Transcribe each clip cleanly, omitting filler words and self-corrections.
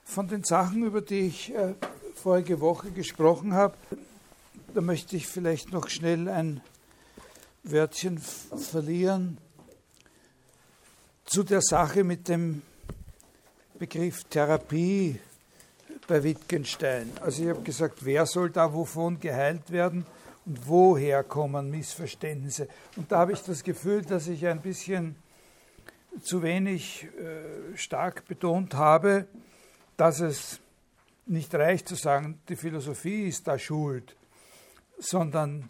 Von den Sachen, über die ich vorige Woche gesprochen habe, da möchte ich vielleicht noch schnell ein Wörtchen verlieren zu der Sache mit dem Begriff Therapie bei Wittgenstein. Also ich habe gesagt, wer soll da wovon geheilt werden und woher kommen Missverständnisse? Und da habe ich das Gefühl, dass ich ein bisschen zu wenig stark betont habe, dass es nicht reicht zu sagen, die Philosophie ist da schuld, sondern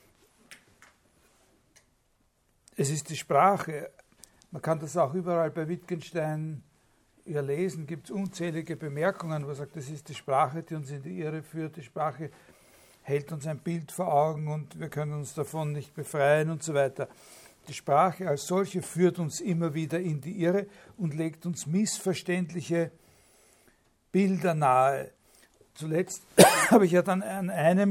es ist die Sprache. Man kann das auch überall bei Wittgenstein lesen, gibt es unzählige Bemerkungen, wo er sagt, das ist die Sprache, die uns in die Irre führt, die Sprache hält uns ein Bild vor Augen und wir können uns davon nicht befreien und so weiter. Die Sprache als solche führt uns immer wieder in die Irre und legt uns missverständliche Bilder nahe. Zuletzt habe ich ja dann an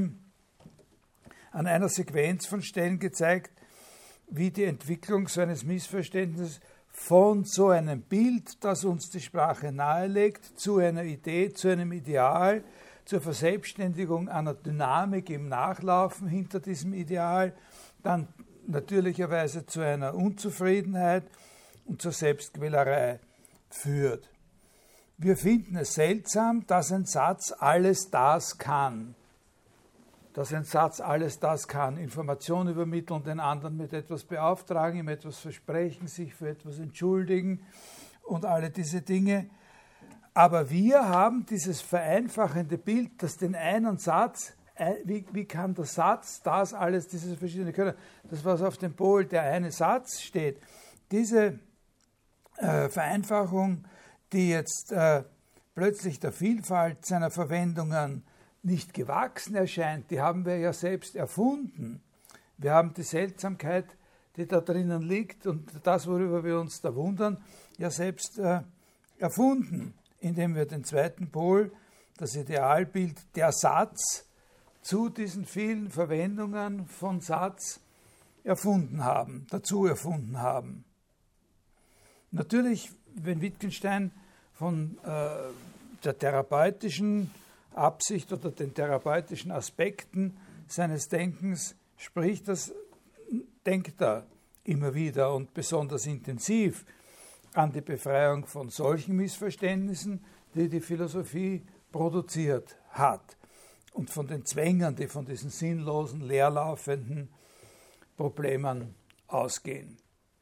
einer Sequenz von Stellen gezeigt, wie die Entwicklung so eines Missverständnisses von so einem Bild, das uns die Sprache nahelegt, zu einer Idee, zu einem Ideal, zur Verselbstständigung einer Dynamik im Nachlaufen hinter diesem Ideal, dann natürlicherweise zu einer Unzufriedenheit und zur Selbstquälerei führt. Wir finden es seltsam, dass ein Satz alles das kann. Dass ein Satz alles das kann. Informationen übermitteln, den anderen mit etwas beauftragen, ihm etwas versprechen, sich für etwas entschuldigen und alle diese Dinge. Aber wir haben dieses vereinfachende Bild, dass den einen Satz, wie kann der Satz das alles, dieses verschiedene können, das was auf dem Pol der eine Satz steht, diese Vereinfachung, die jetzt plötzlich der Vielfalt seiner Verwendungen nicht gewachsen erscheint, die haben wir ja selbst erfunden. Wir haben die Seltsamkeit, die da drinnen liegt und das, worüber wir uns da wundern, ja selbst erfunden, indem wir den zweiten Pol, das Idealbild, der Satz, zu diesen vielen Verwendungen von Satz dazu erfunden haben. Natürlich, wenn Wittgenstein von der therapeutischen Absicht oder den therapeutischen Aspekten seines Denkens spricht, das denkt er immer wieder und besonders intensiv an die Befreiung von solchen Missverständnissen, die die Philosophie produziert hat und von den Zwängen, die von diesen sinnlosen, leerlaufenden Problemen ausgehen.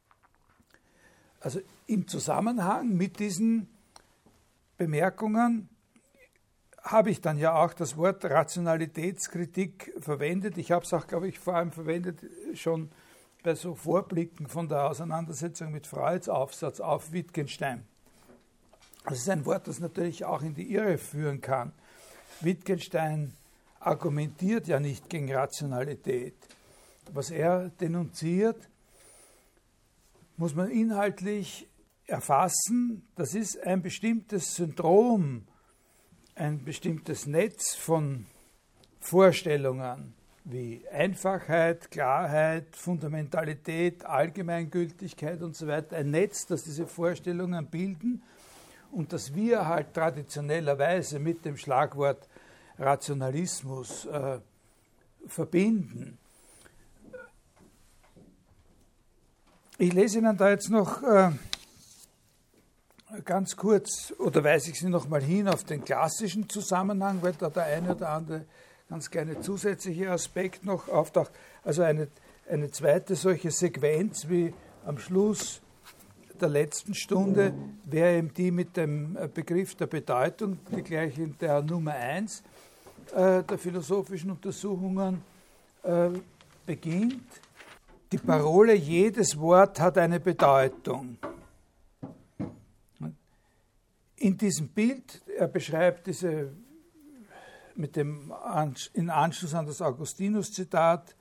Also im Zusammenhang mit diesen Bemerkungen habe ich dann ja auch das Wort Rationalitätskritik verwendet. Ich habe es auch, glaube ich, vor allem verwendet schon bei so Vorblicken von der Auseinandersetzung mit Freuds Aufsatz auf Wittgenstein. Das ist ein Wort, das natürlich auch in die Irre führen kann. Wittgenstein argumentiert ja nicht gegen Rationalität. Was er denunziert, muss man inhaltlich erfassen. Das ist ein bestimmtes Syndrom, ein bestimmtes Netz von Vorstellungen wie Einfachheit, Klarheit, Fundamentalität, Allgemeingültigkeit und so weiter. Ein Netz, das diese Vorstellungen bilden und das wir halt traditionellerweise mit dem Schlagwort Rationalismus verbinden. Ich lese Ihnen da jetzt noch ganz kurz, oder weise ich Sie noch mal hin auf den klassischen Zusammenhang, weil da der eine oder andere ganz kleine zusätzliche Aspekt noch auftaucht. Also eine zweite solche Sequenz wie am Schluss der letzten Stunde wäre eben die mit dem Begriff der Bedeutung, die gleich in der Nummer 1 der philosophischen Untersuchungen beginnt. Die Parole, jedes Wort hat eine Bedeutung. In diesem Bild, er beschreibt diese in Anschluss an das Augustinus-Zitat,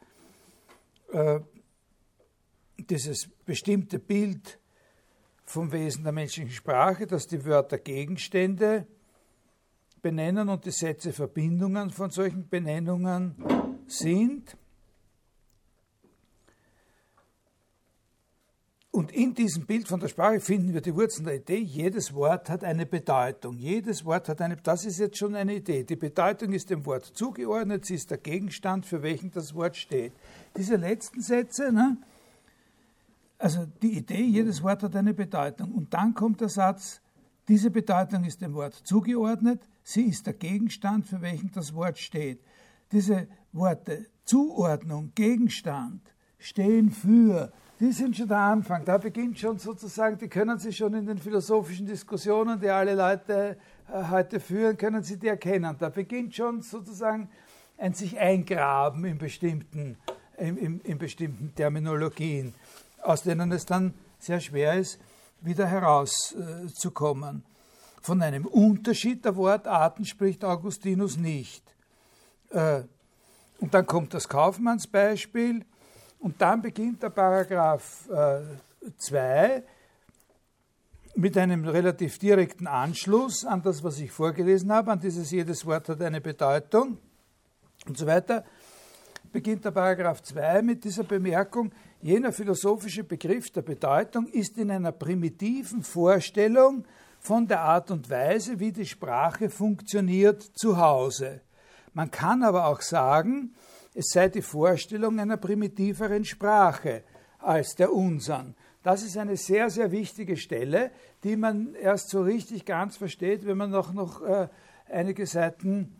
dieses bestimmte Bild vom Wesen der menschlichen Sprache, dass die Wörter Gegenstände benennen und die Sätze Verbindungen von solchen Benennungen sind. Und in diesem Bild von der Sprache finden wir die Wurzeln der Idee. Jedes Wort hat eine Bedeutung. Jedes Wort hat eine, das ist jetzt schon eine Idee. Die Bedeutung ist dem Wort zugeordnet, sie ist der Gegenstand, für welchen das Wort steht. Diese letzten Sätze, ne? Also die Idee, jedes Wort hat eine Bedeutung. Und dann kommt der Satz, diese Bedeutung ist dem Wort zugeordnet, sie ist der Gegenstand, für welchen das Wort steht. Diese Worte Zuordnung, Gegenstand, stehen für, die sind schon der Anfang. Da beginnt schon sozusagen, die können Sie schon in den philosophischen Diskussionen, die alle Leute heute führen, können Sie die erkennen. Da beginnt schon sozusagen ein sich eingraben in bestimmten Terminologien, aus denen es dann sehr schwer ist, wieder herauszukommen. Von einem Unterschied der Wortarten spricht Augustinus nicht. Und dann kommt das Kaufmannsbeispiel und dann beginnt der Paragraph 2 mit einem relativ direkten Anschluss an das, was ich vorgelesen habe, an dieses jedes Wort hat eine Bedeutung und so weiter. Beginnt der Paragraph 2 mit dieser Bemerkung, jener philosophische Begriff der Bedeutung ist in einer primitiven Vorstellung von der Art und Weise, wie die Sprache funktioniert, zu Hause. Man kann aber auch sagen, es sei die Vorstellung einer primitiveren Sprache als der unseren. Das ist eine sehr, sehr wichtige Stelle, die man erst so richtig ganz versteht, wenn man noch einige Seiten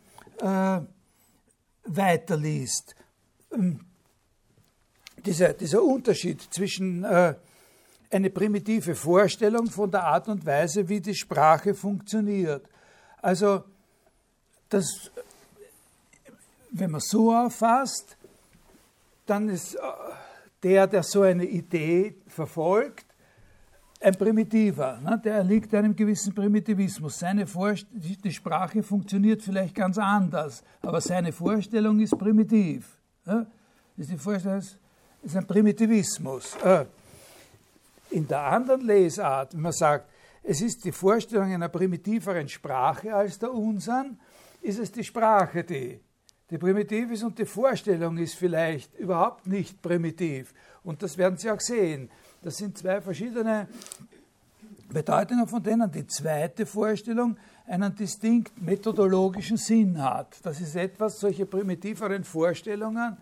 weiterliest. Dieser Unterschied zwischen eine primitive Vorstellung von der Art und Weise, wie die Sprache funktioniert. Also, wenn man so auffasst, dann ist der so eine Idee verfolgt, ein Primitiver. Ne? Der erliegt einem gewissen Primitivismus. Die Sprache funktioniert vielleicht ganz anders, aber seine Vorstellung ist primitiv. Ja? Die Vorstellung ist ein Primitivismus. In der anderen Lesart, wenn man sagt, es ist die Vorstellung einer primitiveren Sprache als der unseren, ist es die Sprache, die primitiv ist und die Vorstellung ist vielleicht überhaupt nicht primitiv. Und das werden Sie auch sehen. Das sind zwei verschiedene Bedeutungen, von denen die zweite Vorstellung einen distinkt methodologischen Sinn hat. Das ist etwas, solche primitiveren Vorstellungen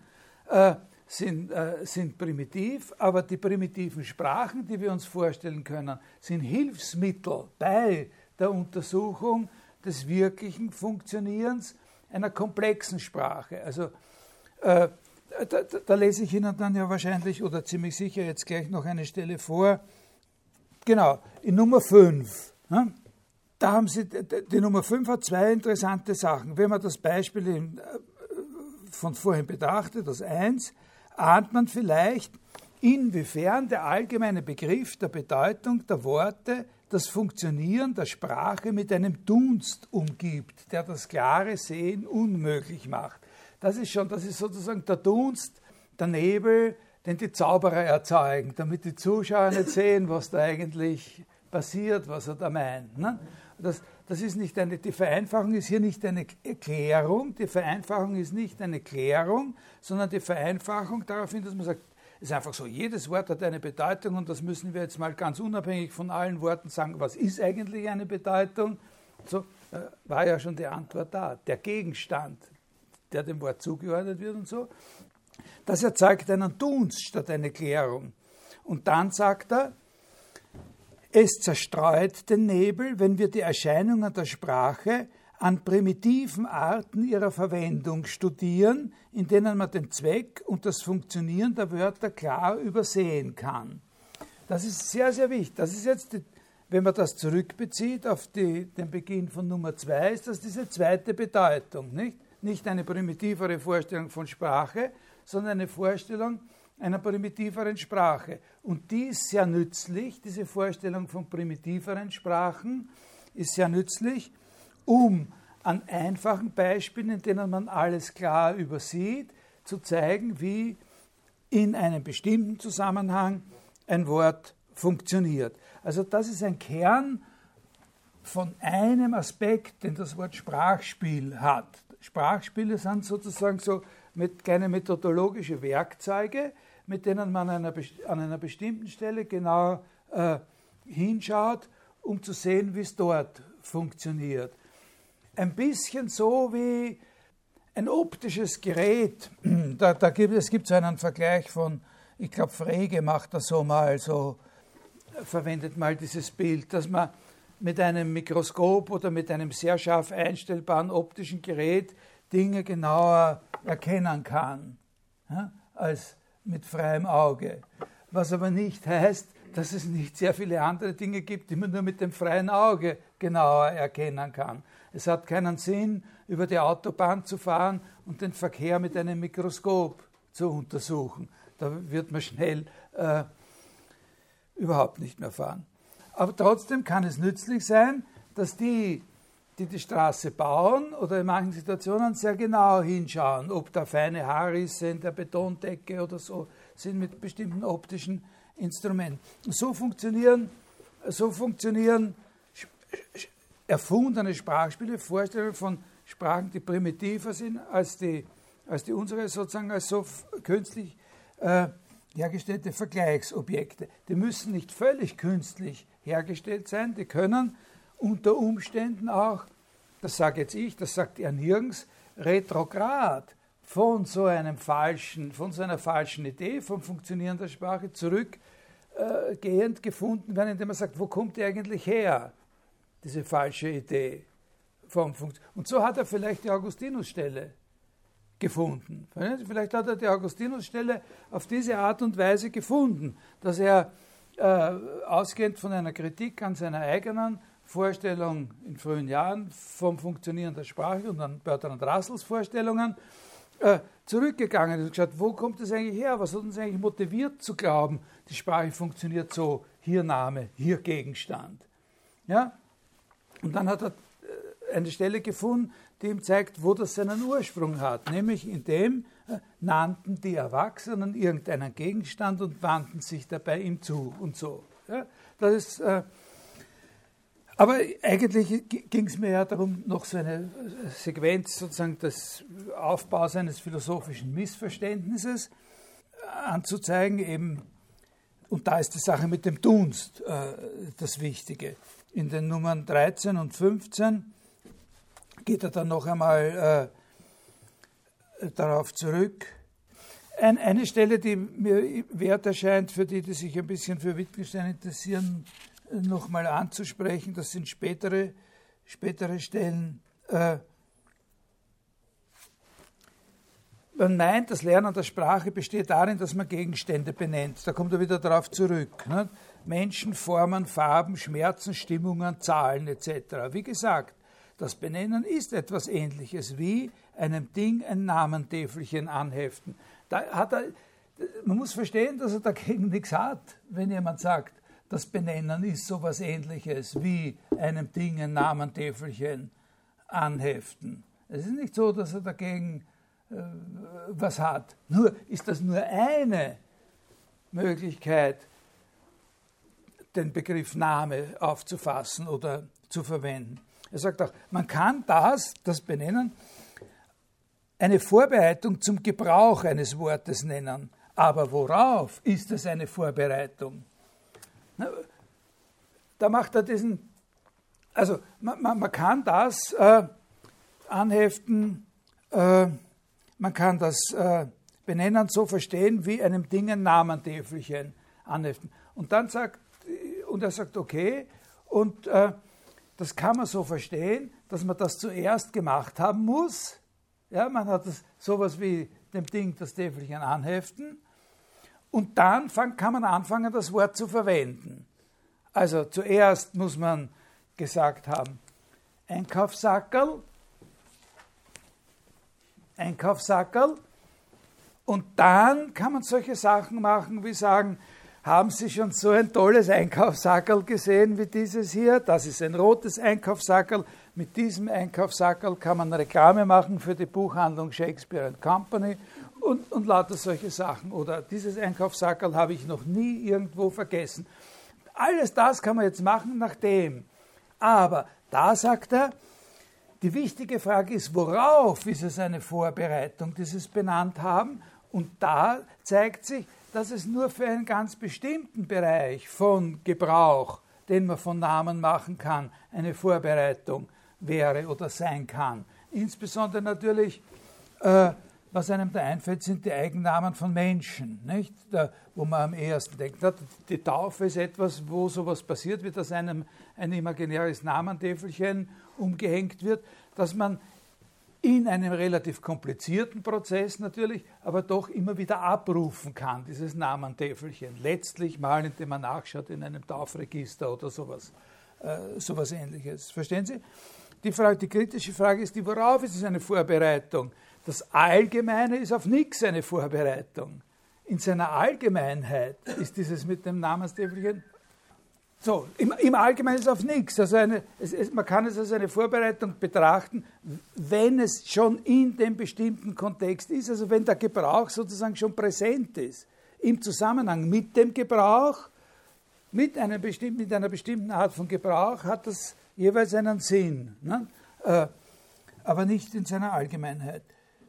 sind primitiv, aber die primitiven Sprachen, die wir uns vorstellen können, sind Hilfsmittel bei der Untersuchung des wirklichen Funktionierens einer komplexen Sprache. Also da lese ich Ihnen dann ja wahrscheinlich oder ziemlich sicher jetzt gleich noch eine Stelle vor. Genau, in Nummer 5. Ne? Da haben Sie, die Nummer 5 hat zwei interessante Sachen. Wenn man das Beispiel von vorhin betrachtet, das 1, ahnt man vielleicht, inwiefern der allgemeine Begriff der Bedeutung der Worte das Funktionieren der Sprache mit einem Dunst umgibt, der das klare Sehen unmöglich macht. Das ist sozusagen der Dunst, der Nebel, den die Zauberer erzeugen, damit die Zuschauer nicht sehen, was da eigentlich passiert, was er da meint. Ne? Das ist nicht die Vereinfachung ist hier nicht eine Erklärung, die Vereinfachung ist nicht eine Klärung, sondern die Vereinfachung daraufhin, dass man sagt, es ist einfach so, jedes Wort hat eine Bedeutung und das müssen wir jetzt mal ganz unabhängig von allen Worten sagen, was ist eigentlich eine Bedeutung? So war ja schon die Antwort da, der Gegenstand, der dem Wort zugeordnet wird und so. Das erzeugt einen Dunst statt eine Klärung. Und dann sagt er, es zerstreut den Nebel, wenn wir die Erscheinungen der Sprache an primitiven Arten ihrer Verwendung studieren, in denen man den Zweck und das Funktionieren der Wörter klar übersehen kann. Das ist sehr, sehr wichtig. Das ist jetzt, wenn man das zurückbezieht auf den Beginn von Nummer 2, ist das diese zweite Bedeutung. Nicht eine primitivere Vorstellung von Sprache, sondern eine Vorstellung einer primitiveren Sprache. Und die ist sehr nützlich, diese Vorstellung von primitiveren Sprachen ist sehr nützlich, um an einfachen Beispielen, in denen man alles klar übersieht, zu zeigen, wie in einem bestimmten Zusammenhang ein Wort funktioniert. Also das ist ein Kern von einem Aspekt, den das Wort Sprachspiel hat. Sprachspiele sind sozusagen so kleine methodologische Werkzeuge, mit denen man an einer bestimmten Stelle genau hinschaut, um zu sehen, wie es dort funktioniert. Ein bisschen so wie ein optisches Gerät. Es gibt so einen Vergleich von, ich glaube, Frege macht das so mal, verwendet mal dieses Bild, dass man mit einem Mikroskop oder mit einem sehr scharf einstellbaren optischen Gerät Dinge genauer erkennen kann, ja, als mit freiem Auge. Was aber nicht heißt, dass es nicht sehr viele andere Dinge gibt, die man nur mit dem freien Auge genauer erkennen kann. Es hat keinen Sinn, über die Autobahn zu fahren und den Verkehr mit einem Mikroskop zu untersuchen. Da wird man schnell überhaupt nicht mehr fahren. Aber trotzdem kann es nützlich sein, dass die Straße bauen oder in manchen Situationen sehr genau hinschauen, ob da feine Haarrisse in der Betondecke oder so sind mit bestimmten optischen Instrumenten. So funktionieren erfundene Sprachspiele, Vorstellungen von Sprachen, die primitiver sind als die unsere, sozusagen als so künstlich hergestellte Vergleichsobjekte. Die müssen nicht völlig künstlich hergestellt sein, die können unter Umständen auch, das sage jetzt ich, das sagt er nirgends, retrograd von so einer falschen Idee vom Funktionieren der Sprache zurückgehend gefunden werden, indem man sagt, wo kommt die eigentlich her, diese falsche Idee vom Funktionieren. Und so hat er vielleicht die Augustinus-Stelle gefunden. Vielleicht hat er die Augustinus-Stelle auf diese Art und Weise gefunden, dass er ausgehend von einer Kritik an seiner eigenen Vorstellung in frühen Jahren vom Funktionieren der Sprache und an Bertrand Russells Vorstellungen zurückgegangen ist und gesagt, wo kommt das eigentlich her? Was hat uns eigentlich motiviert zu glauben, die Sprache funktioniert so, hier Name, hier Gegenstand. Ja? Und dann hat er eine Stelle gefunden, die ihm zeigt, wo das seinen Ursprung hat, nämlich in dem nannten die Erwachsenen irgendeinen Gegenstand und wandten sich dabei ihm zu und so. Ja, das ist, aber eigentlich ging es mir ja darum, noch so eine Sequenz sozusagen des Aufbaus eines philosophischen Missverständnisses anzuzeigen, eben, und da ist die Sache mit dem Dunst das Wichtige. In den Nummern 13 und 15 geht er dann noch einmal darauf zurück. Eine Stelle, die mir wert erscheint, für die sich ein bisschen für Wittgenstein interessieren, nochmal anzusprechen, das sind spätere Stellen. Man meint, das Lernen der Sprache besteht darin, dass man Gegenstände benennt. Da kommt er wieder darauf zurück. Ne? Menschen, Formen, Farben, Schmerzen, Stimmungen, Zahlen etc. Wie gesagt, das Benennen ist etwas Ähnliches wie einem Ding ein Namentäfelchen anheften. Man muss verstehen, dass er dagegen nichts hat, wenn jemand sagt, das Benennen ist so etwas Ähnliches wie einem Ding ein Namentäfelchen anheften. Es ist nicht so, dass er dagegen was hat. Nur ist das nur eine Möglichkeit, den Begriff Name aufzufassen oder zu verwenden. Er sagt auch, man kann das Benennen, eine Vorbereitung zum Gebrauch eines Wortes nennen. Aber worauf ist es eine Vorbereitung? Da macht er diesen, also man kann das anheften, man kann das Benennen so verstehen, wie einem Ding ein Namentäfelchen anheften. Und er sagt, okay, und das kann man so verstehen, dass man das zuerst gemacht haben muss. Ja, man hat sowas wie dem Ding das Täfelchen anheften und dann kann man anfangen, das Wort zu verwenden. Also zuerst muss man gesagt haben, Einkaufssackerl, und dann kann man solche Sachen machen, wie sagen, haben Sie schon so ein tolles Einkaufssackerl gesehen wie dieses hier? Das ist ein rotes Einkaufssackerl. Mit diesem Einkaufssackerl kann man Reklame machen für die Buchhandlung Shakespeare & Company und lauter solche Sachen. Oder dieses Einkaufssackerl habe ich noch nie irgendwo vergessen. Alles das kann man jetzt machen nach dem. Aber da sagt er, die wichtige Frage ist, worauf ist es eine Vorbereitung, dieses benannt haben? Und da zeigt sich, dass es nur für einen ganz bestimmten Bereich von Gebrauch, den man von Namen machen kann, eine Vorbereitung wäre oder sein kann. Insbesondere natürlich, was einem da einfällt, sind die Eigennamen von Menschen, nicht? Wo man am ehesten denkt. Die Taufe ist etwas, wo sowas passiert, wie dass einem ein imaginäres Namentäfelchen umgehängt wird, dass man in einem relativ komplizierten Prozess natürlich, aber doch immer wieder abrufen kann, dieses Namentäfelchen. Letztlich mal, indem man nachschaut in einem Taufregister oder sowas Ähnliches. Verstehen Sie? Die kritische Frage ist, worauf ist es eine Vorbereitung? Das Allgemeine ist auf nichts eine Vorbereitung. In seiner Allgemeinheit ist dieses mit dem Namenstäfelchen so, im Allgemeinen ist es auf nichts. Also man kann es als eine Vorbereitung betrachten, wenn es schon in dem bestimmten Kontext ist, also wenn der Gebrauch sozusagen schon präsent ist. Im Zusammenhang mit dem Gebrauch, mit einer bestimmten Art von Gebrauch hat das jeweils einen Sinn, ne? Aber nicht in seiner Allgemeinheit.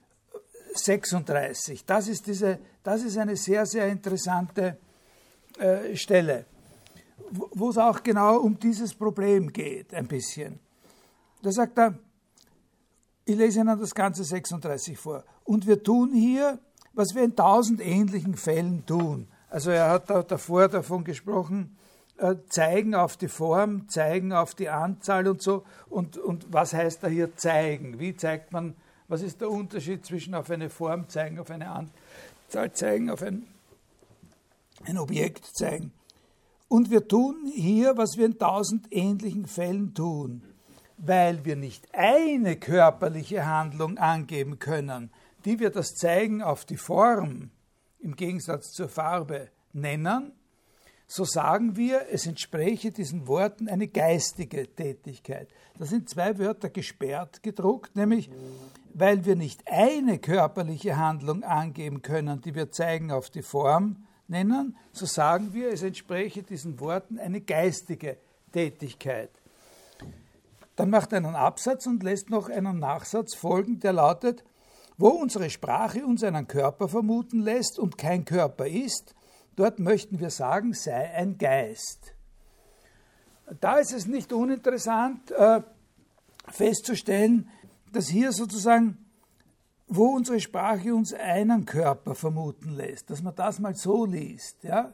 36, das ist eine sehr, sehr interessante Stelle, wo es auch genau um dieses Problem geht, ein bisschen. Da sagt er, ich lese Ihnen das ganze 36 vor. Und wir tun hier, was wir in 1000 ähnlichen Fällen tun. Also er hat da davor davon gesprochen, zeigen auf die Form, zeigen auf die Anzahl und so. Und was heißt da hier zeigen? Wie zeigt man, was ist der Unterschied zwischen auf eine Form zeigen, auf eine Anzahl zeigen, auf ein Objekt zeigen? Und wir tun hier, was wir in 1000 ähnlichen Fällen tun, weil wir nicht eine körperliche Handlung angeben können, die wir das Zeigen auf die Form im Gegensatz zur Farbe nennen, so sagen wir, es entspräche diesen Worten eine geistige Tätigkeit. Da sind zwei Wörter gesperrt gedruckt, nämlich, weil wir nicht eine körperliche Handlung angeben können, die wir zeigen auf die Form nennen, so sagen wir, es entspräche diesen Worten eine geistige Tätigkeit. Dann macht er einen Absatz und lässt noch einen Nachsatz folgen, der lautet, wo unsere Sprache uns einen Körper vermuten lässt und kein Körper ist, dort möchten wir sagen, sei ein Geist. Da ist es nicht uninteressant festzustellen, dass hier sozusagen, wo unsere Sprache uns einen Körper vermuten lässt, dass man das mal so liest. Ja?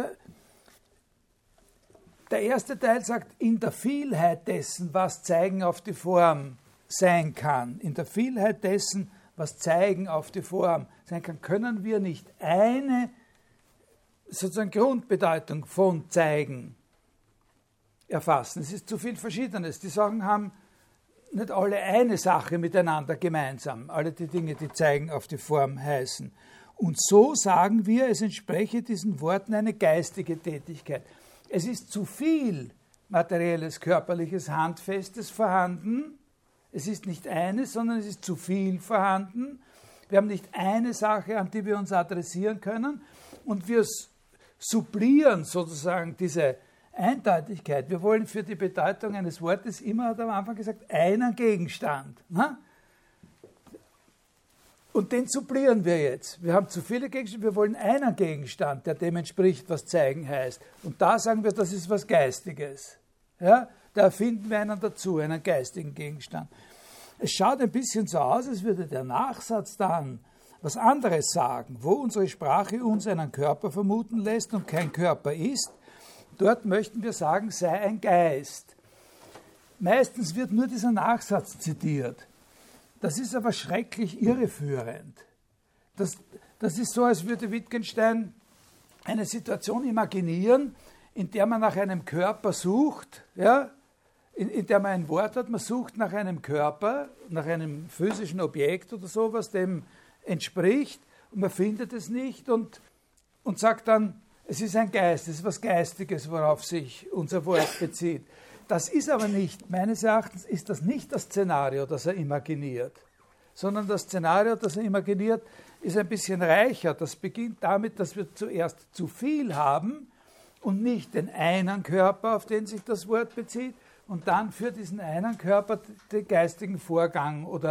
Der erste Teil sagt, in der Vielheit dessen, was Zeigen auf die Form sein kann, in der Vielheit dessen, was Zeigen auf die Form sein kann, können wir nicht eine sozusagen Grundbedeutung von Zeigen erfassen. Es ist zu viel Verschiedenes. Die Sachen haben nicht alle eine Sache miteinander gemeinsam, alle die Dinge, die Zeigen auf die Form heißen. Und so sagen wir, es entspreche diesen Worten eine geistige Tätigkeit. Es ist zu viel materielles, körperliches, handfestes vorhanden. Es ist nicht eines, sondern es ist zu viel vorhanden. Wir haben nicht eine Sache, an die wir uns adressieren können. Und wir supplieren sozusagen diese Eindeutigkeit. Wir wollen für die Bedeutung eines Wortes immer, hat er am Anfang gesagt, einen Gegenstand. Ne? Und den supplieren wir jetzt. Wir haben zu viele Gegenstände, wir wollen einen Gegenstand, der dem entspricht, was zeigen heißt. Und da sagen wir, das ist was Geistiges. Ja? Da erfinden wir einen dazu, einen geistigen Gegenstand. Es schaut ein bisschen so aus, als würde der Nachsatz dann was anderes sagen, wo unsere Sprache uns einen Körper vermuten lässt und kein Körper ist. Dort möchten wir sagen, sei ein Geist. Meistens wird nur dieser Nachsatz zitiert. Das ist aber schrecklich irreführend. Das ist so, als würde Wittgenstein eine Situation imaginieren, in der man nach einem Körper sucht, ja, in der man ein Wort hat, man sucht nach einem Körper, nach einem physischen Objekt oder so, was dem entspricht, und man findet es nicht und sagt dann, es ist ein Geist, es ist was Geistiges, worauf sich unser Wort bezieht. Das ist aber nicht, meines Erachtens ist das nicht das Szenario, das er imaginiert, sondern das Szenario, das er imaginiert, ist ein bisschen reicher. Das beginnt damit, dass wir zuerst zu viel haben und nicht den einen Körper, auf den sich das Wort bezieht, und dann für diesen einen Körper den geistigen Vorgang oder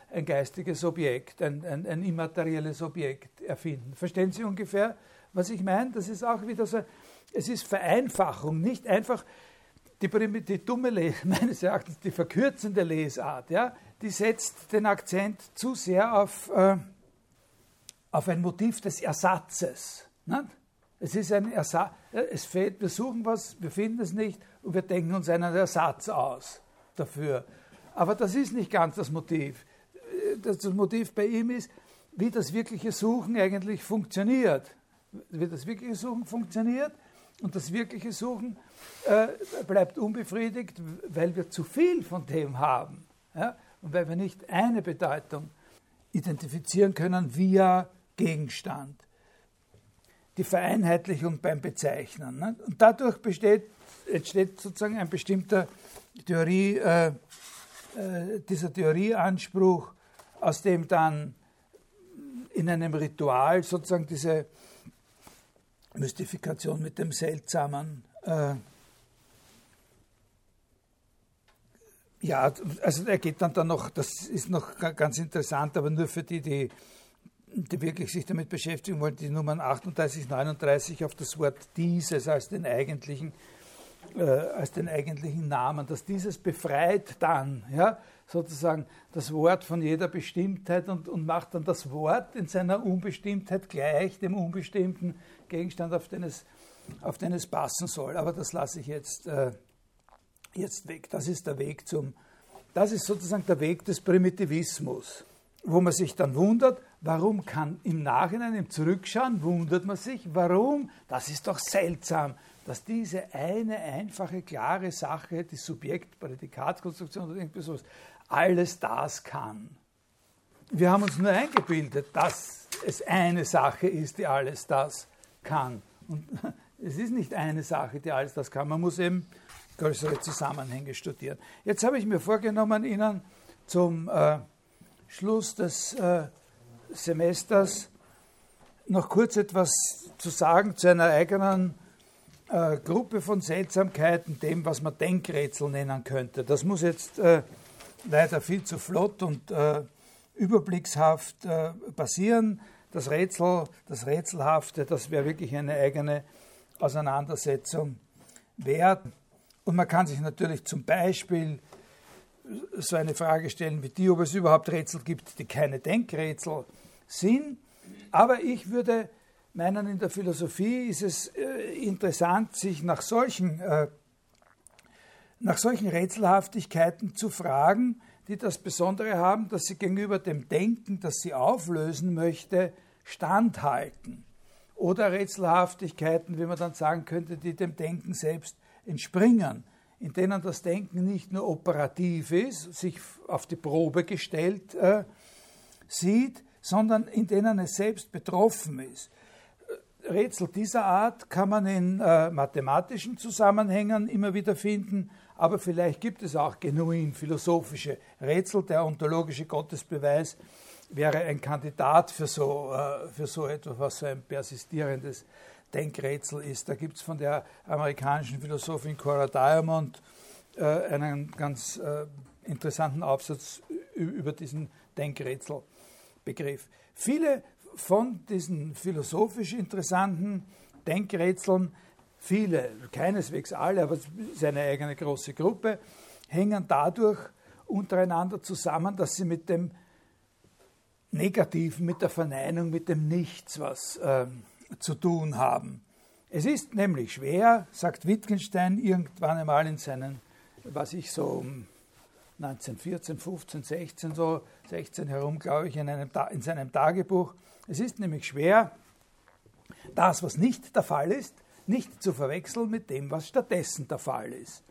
ein geistiges Objekt, ein immaterielles Objekt erfinden. Verstehen Sie ungefähr, was ich meine? Das ist auch wieder so, es ist Vereinfachung, nicht einfach die dumme meines Erachtens, die verkürzende Lesart, ja, die setzt den Akzent zu sehr auf ein Motiv des Ersatzes. Nicht? Es ist ein Ersatz, es fehlt, wir suchen was, wir finden es nicht und wir denken uns einen Ersatz aus dafür. Aber das ist nicht ganz das Motiv. Das Motiv bei ihm ist, wie das wirkliche Suchen eigentlich funktioniert. Wie das wirkliche Suchen funktioniert und das wirkliche Suchen bleibt unbefriedigt, weil wir zu viel von dem haben. Ja? Und weil wir nicht eine Bedeutung identifizieren können via Gegenstand. Die Vereinheitlichung beim Bezeichnen. Ne? Und dadurch entsteht sozusagen ein bestimmter dieser Theorieanspruch, aus dem dann in einem Ritual sozusagen diese Mystifikation mit dem Seltsamen, ja, also er geht dann noch, das ist noch ganz interessant, aber nur für die wirklich sich damit beschäftigen wollen, die Nummern 38, 39 auf das Wort dieses als den eigentlichen Namen, dass dieses befreit dann, ja, sozusagen das Wort von jeder Bestimmtheit und macht dann das Wort in seiner Unbestimmtheit gleich dem unbestimmten Gegenstand, auf den es passen soll. Aber das lasse ich jetzt weg. Das ist sozusagen der Weg des Primitivismus, wo man sich dann wundert, warum kann im Nachhinein, im Zurückschauen, wundert man sich, warum, das ist doch seltsam, dass diese eine einfache, klare Sache, die Subjekt-Prädikatskonstruktion oder irgendwie sowas, alles das kann. Wir haben uns nur eingebildet, dass es eine Sache ist, die alles das kann. Und es ist nicht eine Sache, die alles das kann. Man muss eben größere Zusammenhänge studieren. Jetzt habe ich mir vorgenommen, Ihnen zum Schluss des Semesters noch kurz etwas zu sagen zu einer eigenen Gruppe von Seltsamkeiten, dem, was man Denkrätsel nennen könnte. Das muss jetzt leider viel zu flott und überblickshaft passieren. Das Rätselhafte, das wäre wirklich eine eigene Auseinandersetzung wert. Und man kann sich natürlich zum Beispiel so eine Frage stellen wie die, ob es überhaupt Rätsel gibt, die keine Denkrätsel sind. Aber ich würde meinen, in der Philosophie ist es interessant, sich nach solchen Rätselhaftigkeiten zu fragen, die das Besondere haben, dass sie gegenüber dem Denken, das sie auflösen möchte, standhalten. Oder Rätselhaftigkeiten, wie man dann sagen könnte, die dem Denken selbst entspringen, in denen das Denken nicht nur operativ ist, sich auf die Probe gestellt sieht, sondern in denen es selbst betroffen ist. Rätsel dieser Art kann man in mathematischen Zusammenhängen immer wieder finden, aber vielleicht gibt es auch genuin philosophische Rätsel. Der ontologische Gottesbeweis wäre ein Kandidat für so etwas, was so ein persistierendes Denkrätsel ist. Da gibt es von der amerikanischen Philosophin Cora Diamond einen ganz interessanten Aufsatz über diesen Denkrätselbegriff. Viele von diesen philosophisch interessanten Denkrätseln, viele, keineswegs alle, aber es ist eine eigene große Gruppe, hängen dadurch untereinander zusammen, dass sie mit dem Negativen, mit der Verneinung, mit dem Nichts was zu tun haben. Es ist nämlich schwer, sagt Wittgenstein irgendwann einmal in seinen, was ich so 1914, 15, 16 herum, glaube ich, in seinem Tagebuch. Es ist nämlich schwer, das, was nicht der Fall ist, nicht zu verwechseln mit dem, was stattdessen der Fall ist.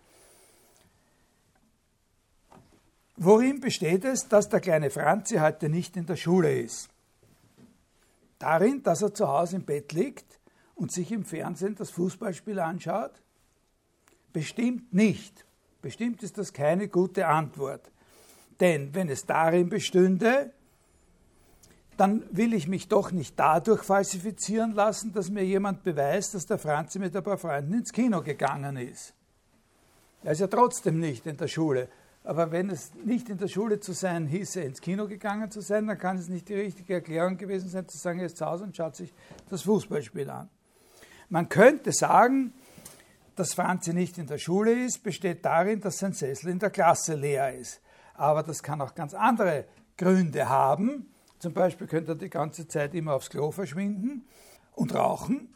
Worin besteht es, dass der kleine Franzi heute nicht in der Schule ist? Darin, dass er zu Hause im Bett liegt und sich im Fernsehen das Fußballspiel anschaut? Bestimmt nicht. Bestimmt ist das keine gute Antwort. Denn wenn es darin bestünde, dann will ich mich doch nicht dadurch falsifizieren lassen, dass mir jemand beweist, dass der Franzi mit ein paar Freunden ins Kino gegangen ist. Er ist ja trotzdem nicht in der Schule. Aber wenn es nicht in der Schule zu sein hieße, ins Kino gegangen zu sein, dann kann es nicht die richtige Erklärung gewesen sein, zu sagen, er ist zu Hause und schaut sich das Fußballspiel an. Man könnte sagen, dass Franzi nicht in der Schule ist, besteht darin, dass sein Sessel in der Klasse leer ist. Aber das kann auch ganz andere Gründe haben. Zum Beispiel könnte er die ganze Zeit immer aufs Klo verschwinden und rauchen.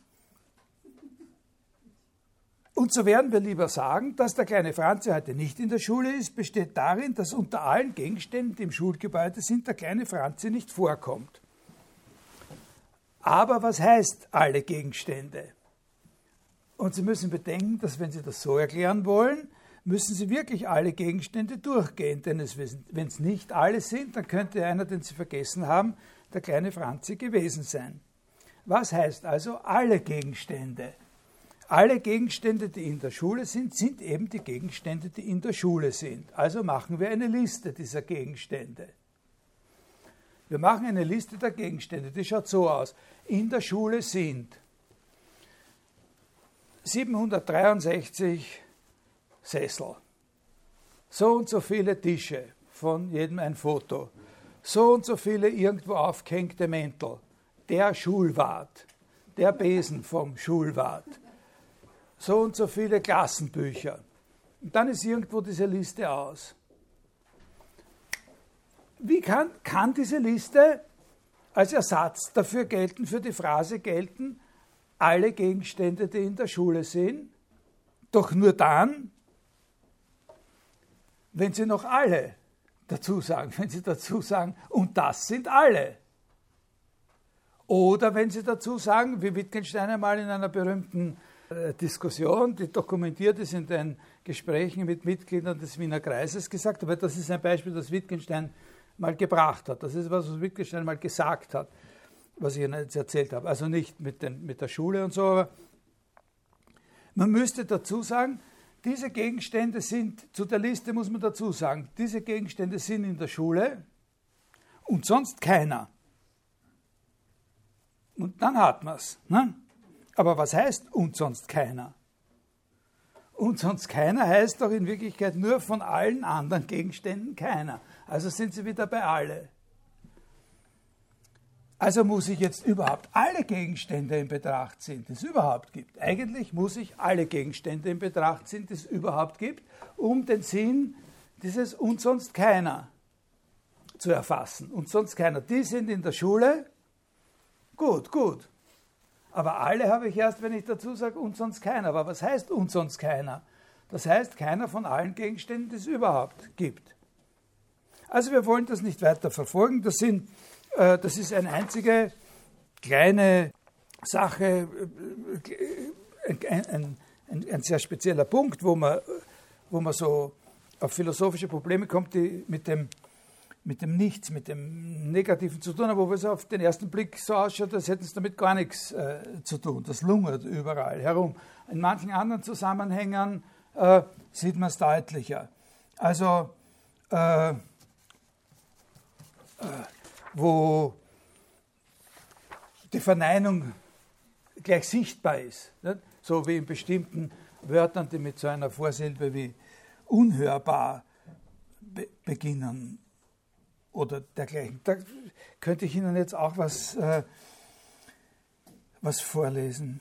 Und so werden wir lieber sagen, dass der kleine Franzi heute nicht in der Schule ist, besteht darin, dass unter allen Gegenständen, die im Schulgebäude sind, der kleine Franzi nicht vorkommt. Aber was heißt alle Gegenstände? Und Sie müssen bedenken, dass wenn Sie das so erklären wollen, müssen Sie wirklich alle Gegenstände durchgehen. Denn wenn es nicht alle sind, dann könnte einer, den Sie vergessen haben, der kleine Franzi gewesen sein. Was heißt also alle Gegenstände? Alle Gegenstände, die in der Schule sind, sind eben die Gegenstände, die in der Schule sind. Also machen wir eine Liste dieser Gegenstände. Wir machen eine Liste der Gegenstände, die schaut so aus. In der Schule sind 763 Sessel, so und so viele Tische, von jedem ein Foto, so und so viele irgendwo aufgehängte Mäntel, der Schulwart, der Besen vom Schulwart, so und so viele Klassenbücher. Und dann ist irgendwo diese Liste aus. Wie kann diese Liste als Ersatz dafür gelten, für die Phrase gelten, alle Gegenstände, die in der Schule sind? Doch nur dann, wenn Sie noch alle dazu sagen, wenn Sie dazu sagen, und das sind alle. Oder wenn Sie dazu sagen, wie Wittgenstein einmal in einer berühmten Diskussion, die dokumentiert ist in den Gesprächen mit Mitgliedern des Wiener Kreises, gesagt, aber das ist ein Beispiel, das Wittgenstein mal gebracht hat. Das ist was Wittgenstein mal gesagt hat, was ich Ihnen jetzt erzählt habe. Also nicht mit der Schule und so, aber man müsste dazu sagen, diese Gegenstände sind, zu der Liste muss man dazu sagen, diese Gegenstände sind in der Schule und sonst keiner. Und dann hat man es. Ne? Aber was heißt und sonst keiner? Und sonst keiner heißt doch in Wirklichkeit nur von allen anderen Gegenständen keiner. Also sind Sie wieder bei alle. Also muss ich jetzt überhaupt alle Gegenstände in Betracht ziehen, die es überhaupt gibt. Eigentlich muss ich alle Gegenstände in Betracht ziehen, die es überhaupt gibt, um den Sinn dieses und sonst keiner zu erfassen. Und sonst keiner, die sind in der Schule, gut. Aber alle habe ich erst, wenn ich dazu sage, und sonst keiner. Aber was heißt und sonst keiner? Das heißt, keiner von allen Gegenständen, die es überhaupt gibt. Also wir wollen das nicht weiter verfolgen. Das ist eine einzige kleine Sache, ein sehr spezieller Punkt, wo man so auf philosophische Probleme kommt, die mit dem Nichts, mit dem Negativen zu tun haben, wo es auf den ersten Blick so ausschaut, als hätten es damit gar nichts zu tun. Das lungert überall herum. In manchen anderen Zusammenhängen sieht man es deutlicher. Also, wo die Verneinung gleich sichtbar ist, nicht? So wie in bestimmten Wörtern, die mit so einer Vorsilbe wie unhörbar beginnen oder dergleichen. Da könnte ich Ihnen jetzt auch was vorlesen.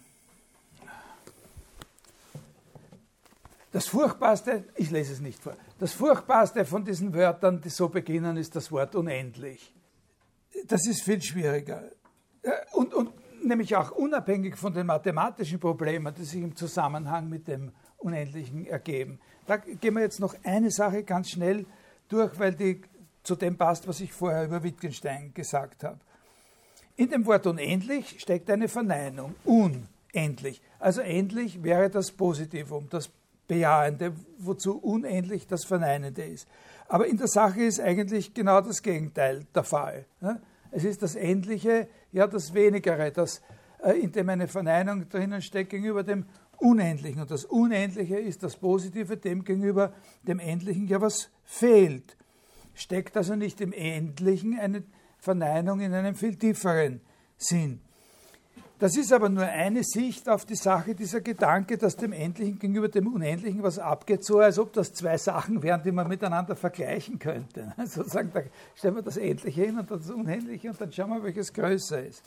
Das Furchtbarste, ich lese es nicht vor, das Furchtbarste von diesen Wörtern, die so beginnen, ist das Wort unendlich. Das ist viel schwieriger. Und nämlich auch unabhängig von den mathematischen Problemen, die sich im Zusammenhang mit dem Unendlichen ergeben. Da gehen wir jetzt noch eine Sache ganz schnell durch, weil die zu dem passt, was ich vorher über Wittgenstein gesagt habe. In dem Wort unendlich steckt eine Verneinung. Unendlich. Also endlich wäre das Positivum, das Bejahende, wozu unendlich das Verneinende ist. Aber in der Sache ist eigentlich genau das Gegenteil der Fall. Es ist das Endliche, ja das Wenigere, das in dem eine Verneinung drinnen steckt gegenüber dem Unendlichen. Und das Unendliche ist das Positive, dem gegenüber dem Endlichen ja was fehlt. Steckt also nicht im Endlichen eine Verneinung in einem viel tieferen Sinn. Das ist aber nur eine Sicht auf die Sache, dieser Gedanke, dass dem Endlichen gegenüber dem Unendlichen was abgeht, so als ob das zwei Sachen wären, die man miteinander vergleichen könnte. Sozusagen, da stellen wir das Endliche hin und das Unendliche und dann schauen wir, welches größer ist.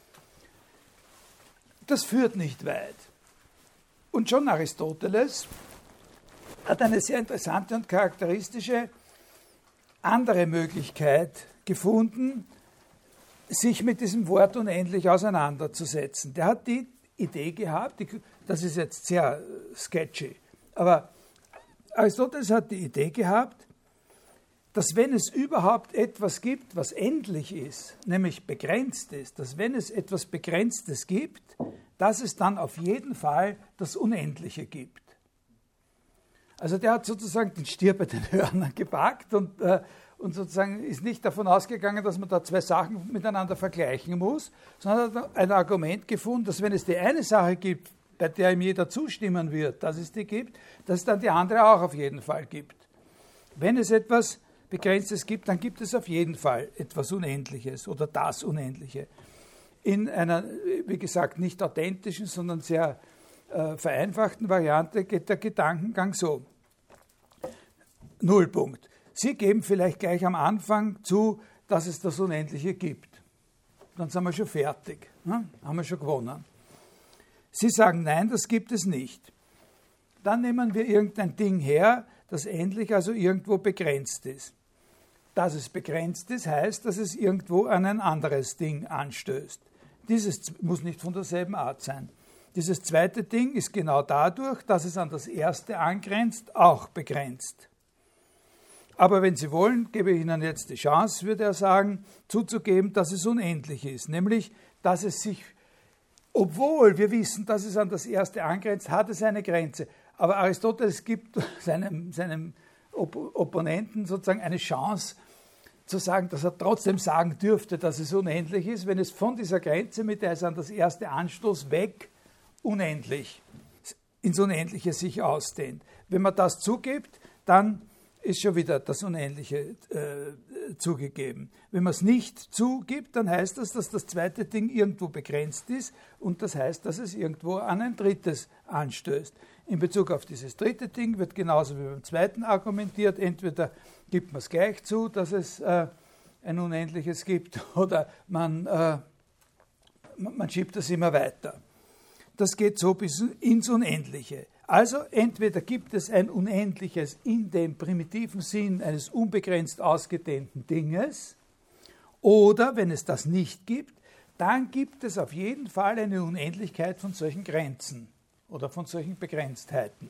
Das führt nicht weit. Und schon Aristoteles hat eine sehr interessante und charakteristische andere Möglichkeit gefunden, sich mit diesem Wort unendlich auseinanderzusetzen. Der hat die Idee gehabt, das ist jetzt sehr sketchy, aber Aristoteles hat die Idee gehabt, dass wenn es überhaupt etwas gibt, was endlich ist, nämlich begrenzt ist, dass wenn es etwas Begrenztes gibt, dass es dann auf jeden Fall das Unendliche gibt. Also der hat sozusagen den Stier bei den Hörnern gepackt und sozusagen ist nicht davon ausgegangen, dass man da zwei Sachen miteinander vergleichen muss, sondern hat ein Argument gefunden, dass wenn es die eine Sache gibt, bei der ihm jeder zustimmen wird, dass es die gibt, dass es dann die andere auch auf jeden Fall gibt. Wenn es etwas Begrenztes gibt, dann gibt es auf jeden Fall etwas Unendliches oder das Unendliche. In einer, wie gesagt, nicht authentischen, sondern sehr vereinfachten Variante geht der Gedankengang so. Nullpunkt. Sie geben vielleicht gleich am Anfang zu, dass es das Unendliche gibt. Dann sind wir schon fertig, ne? Haben wir schon gewonnen. Sie sagen, nein, das gibt es nicht. Dann nehmen wir irgendein Ding her, das endlich also irgendwo begrenzt ist. Dass es begrenzt ist, heißt, dass es irgendwo an ein anderes Ding anstößt. Dieses muss nicht von derselben Art sein. Dieses zweite Ding ist genau dadurch, dass es an das erste angrenzt, auch begrenzt. Aber wenn Sie wollen, gebe ich Ihnen jetzt die Chance, würde er sagen, zuzugeben, dass es unendlich ist. Nämlich, dass es sich, obwohl wir wissen, dass es an das erste angrenzt, hat es eine Grenze. Aber Aristoteles gibt seinem Opponenten sozusagen eine Chance, zu sagen, dass er trotzdem sagen dürfte, dass es unendlich ist, wenn es von dieser Grenze, mit der es an das erste Anstoß weg unendlich, ins Unendliche sich ausdehnt. Wenn man das zugibt, dann ist schon wieder das Unendliche zugegeben. Wenn man es nicht zugibt, dann heißt das, dass das zweite Ding irgendwo begrenzt ist und das heißt, dass es irgendwo an ein drittes anstößt. In Bezug auf dieses dritte Ding wird genauso wie beim zweiten argumentiert, entweder gibt man es gleich zu, dass es ein Unendliches gibt, oder man schiebt es immer weiter. Das geht so bis ins Unendliche. Also entweder gibt es ein Unendliches in dem primitiven Sinn eines unbegrenzt ausgedehnten Dinges, oder wenn es das nicht gibt, dann gibt es auf jeden Fall eine Unendlichkeit von solchen Grenzen oder von solchen Begrenztheiten.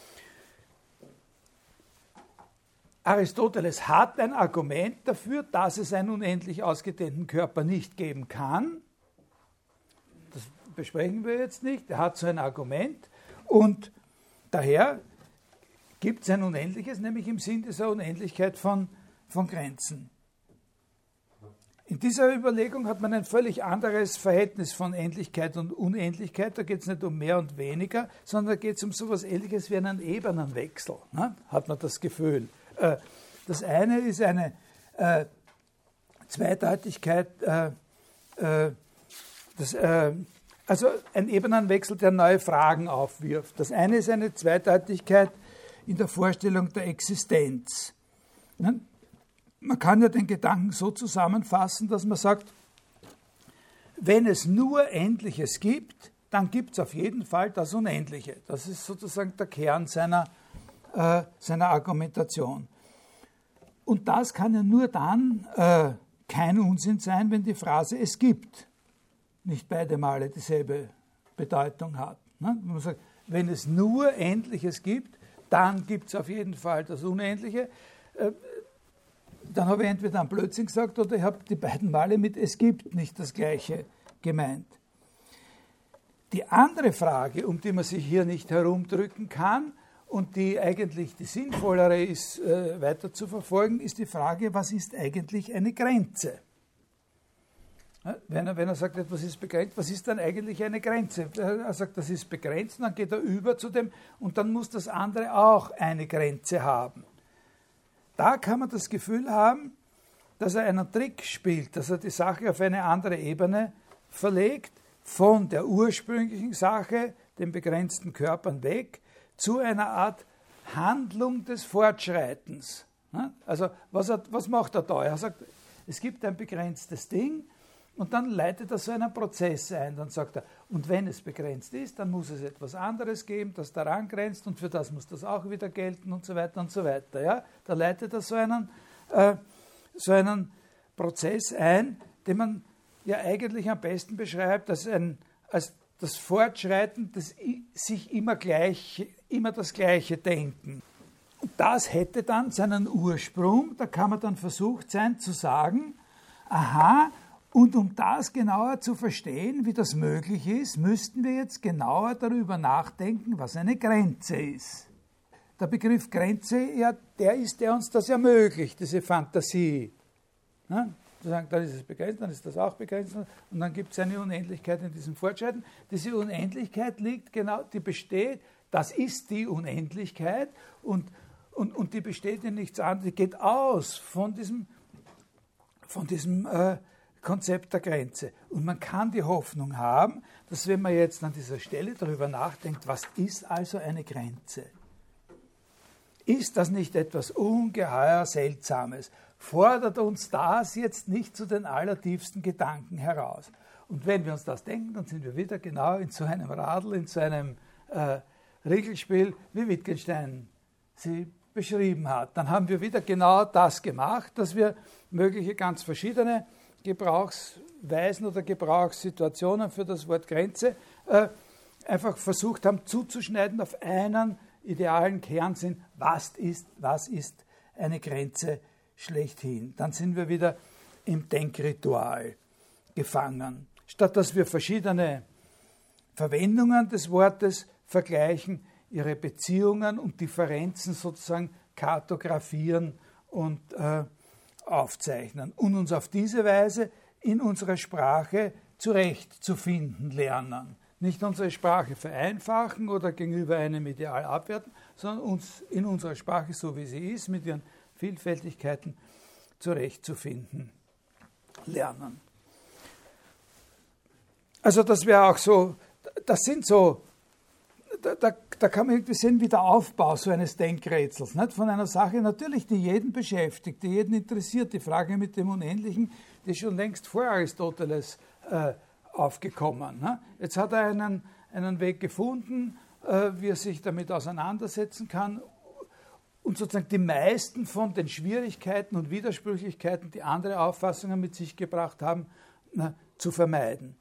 Aristoteles hat ein Argument dafür, dass es einen unendlich ausgedehnten Körper nicht geben kann. Das besprechen wir jetzt nicht. Er hat so ein Argument und daher gibt es ein Unendliches, nämlich im Sinn dieser Unendlichkeit von Grenzen. In dieser Überlegung hat man ein völlig anderes Verhältnis von Endlichkeit und Unendlichkeit. Da geht es nicht um mehr und weniger, sondern da geht es um so etwas Ähnliches wie einen Ebenenwechsel, ne? Hat man das Gefühl. Das eine ist eine Zweideutigkeit, also ein Ebenenwechsel, der neue Fragen aufwirft. Das eine ist eine Zweideutigkeit in der Vorstellung der Existenz. Man kann ja den Gedanken so zusammenfassen, dass man sagt, wenn es nur Endliches gibt, dann gibt es auf jeden Fall das Unendliche. Das ist sozusagen der Kern seiner Argumentation. Und das kann ja nur dann kein Unsinn sein, wenn die Phrase "es gibt" nicht beide Male dieselbe Bedeutung hat. Ne? Wenn man sagt, wenn es nur Endliches gibt, dann gibt es auf jeden Fall das Unendliche. Dann habe ich entweder einen Blödsinn gesagt oder ich habe die beiden Male mit "es gibt" nicht das Gleiche gemeint. Die andere Frage, um die man sich hier nicht herumdrücken kann und die eigentlich die sinnvollere ist, weiter zu verfolgen, ist die Frage, was ist eigentlich eine Grenze? Wenn er sagt, etwas ist begrenzt, was ist dann eigentlich eine Grenze? Er sagt, das ist begrenzt, und dann geht er über zu dem, und dann muss das andere auch eine Grenze haben. Da kann man das Gefühl haben, dass er einen Trick spielt, dass er die Sache auf eine andere Ebene verlegt, von der ursprünglichen Sache, den begrenzten Körpern, weg, zu einer Art Handlung des Fortschreitens. Also was macht er da? Er sagt, es gibt ein begrenztes Ding und dann leitet er so einen Prozess ein. Dann sagt er, und wenn es begrenzt ist, dann muss es etwas anderes geben, das daran grenzt und für das muss das auch wieder gelten und so weiter und so weiter. Ja? Da leitet er so einen Prozess ein, den man ja eigentlich am besten beschreibt als das Fortschreiten, das sich immer das Gleiche denken. Und das hätte dann seinen Ursprung, da kann man dann versucht sein zu sagen, aha, und um das genauer zu verstehen, wie das möglich ist, müssten wir jetzt genauer darüber nachdenken, was eine Grenze ist. Der Begriff Grenze, ja, der uns das ermöglicht, diese Fantasie. Ja? Zu sagen, dann ist es begrenzt, dann ist das auch begrenzt und dann gibt es eine Unendlichkeit in diesem Fortschreiten. Diese Unendlichkeit liegt genau, die besteht, das ist die Unendlichkeit und die besteht in nichts anderes, die geht aus von diesem Konzept der Grenze. Und man kann die Hoffnung haben, dass wenn man jetzt an dieser Stelle darüber nachdenkt, was ist also eine Grenze? Ist das nicht etwas ungeheuer Seltsames? Fordert uns das jetzt nicht zu den allertiefsten Gedanken heraus? Und wenn wir uns das denken, dann sind wir wieder genau in so einem Radl, in so einem Riegelspiel, wie Wittgenstein sie beschrieben hat. Dann haben wir wieder genau das gemacht, dass wir mögliche ganz verschiedene Gebrauchsweisen oder Gebrauchssituationen für das Wort Grenze einfach versucht haben zuzuschneiden auf einen idealen Kernsinn, was ist eine Grenze schlechthin. Dann sind wir wieder im Denkritual gefangen. Statt dass wir verschiedene Verwendungen des Wortes vergleichen, ihre Beziehungen und Differenzen sozusagen kartografieren und aufzeichnen und uns auf diese Weise in unserer Sprache zurechtzufinden lernen. Nicht unsere Sprache vereinfachen oder gegenüber einem Ideal abwerten, sondern uns in unserer Sprache, so wie sie ist, mit ihren Vielfältigkeiten zurechtzufinden lernen. Also das wäre auch so, das sind so, da kann man irgendwie sehen, wie der Aufbau so eines Denkrätsels, nicht? Von einer Sache natürlich, die jeden beschäftigt, die jeden interessiert. Die Frage mit dem Unendlichen, die ist schon längst vor Aristoteles aufgekommen. Ne? Jetzt hat er einen Weg gefunden, wie er sich damit auseinandersetzen kann und sozusagen die meisten von den Schwierigkeiten und Widersprüchlichkeiten, die andere Auffassungen mit sich gebracht haben, zu vermeiden.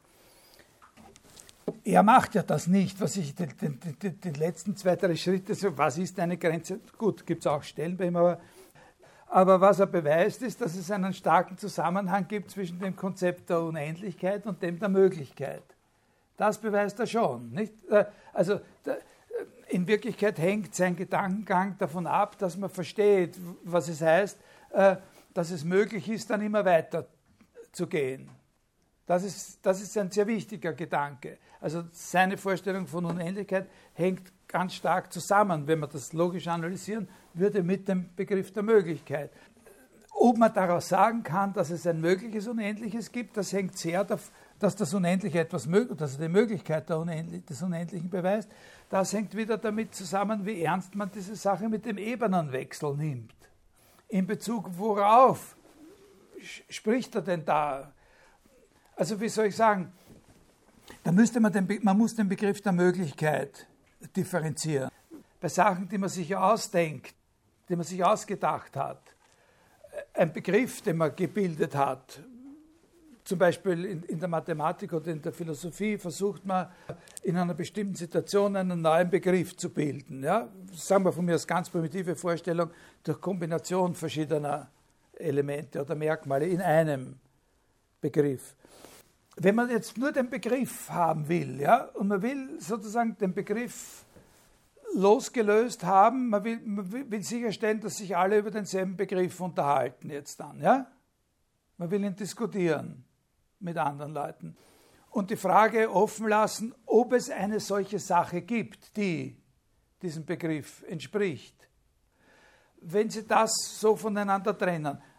Er macht ja das nicht, was ich den letzten 2-3 Schritte, so, was ist eine Grenze? Gut, gibt es auch Stellen bei ihm, aber was er beweist, ist, dass es einen starken Zusammenhang gibt zwischen dem Konzept der Unendlichkeit und dem der Möglichkeit. Das beweist er schon. Nicht? Also in Wirklichkeit hängt sein Gedankengang davon ab, dass man versteht, was es heißt, dass es möglich ist, dann immer weiter zu gehen. Das ist ein sehr wichtiger Gedanke. Also seine Vorstellung von Unendlichkeit hängt ganz stark zusammen, wenn man das logisch analysieren würde, mit dem Begriff der Möglichkeit. Ob man daraus sagen kann, dass es ein mögliches Unendliches gibt, das hängt sehr davon, dass das Unendliche etwas möglich, dass die Möglichkeit des Unendlichen beweist, das hängt wieder damit zusammen, wie ernst man diese Sache mit dem Ebenenwechsel nimmt. In Bezug worauf spricht er denn da? Also wie soll ich sagen, da man muss den Begriff der Möglichkeit differenzieren. Bei Sachen, die man sich ausdenkt, die man sich ausgedacht hat, ein Begriff, den man gebildet hat, zum Beispiel in der Mathematik oder in der Philosophie versucht man in einer bestimmten Situation einen neuen Begriff zu bilden. Ja? Sagen wir von mir als ganz primitive Vorstellung, durch Kombination verschiedener Elemente oder Merkmale in einem Begriff. Wenn man jetzt nur den Begriff haben will, ja, und man will sozusagen den Begriff losgelöst haben, man will sicherstellen, dass sich alle über denselben Begriff unterhalten jetzt dann, ja? Man will ihn diskutieren mit anderen Leuten. Und die Frage offen lassen, ob es eine solche Sache gibt, die diesem Begriff entspricht. Wenn Sie das so voneinander trennen,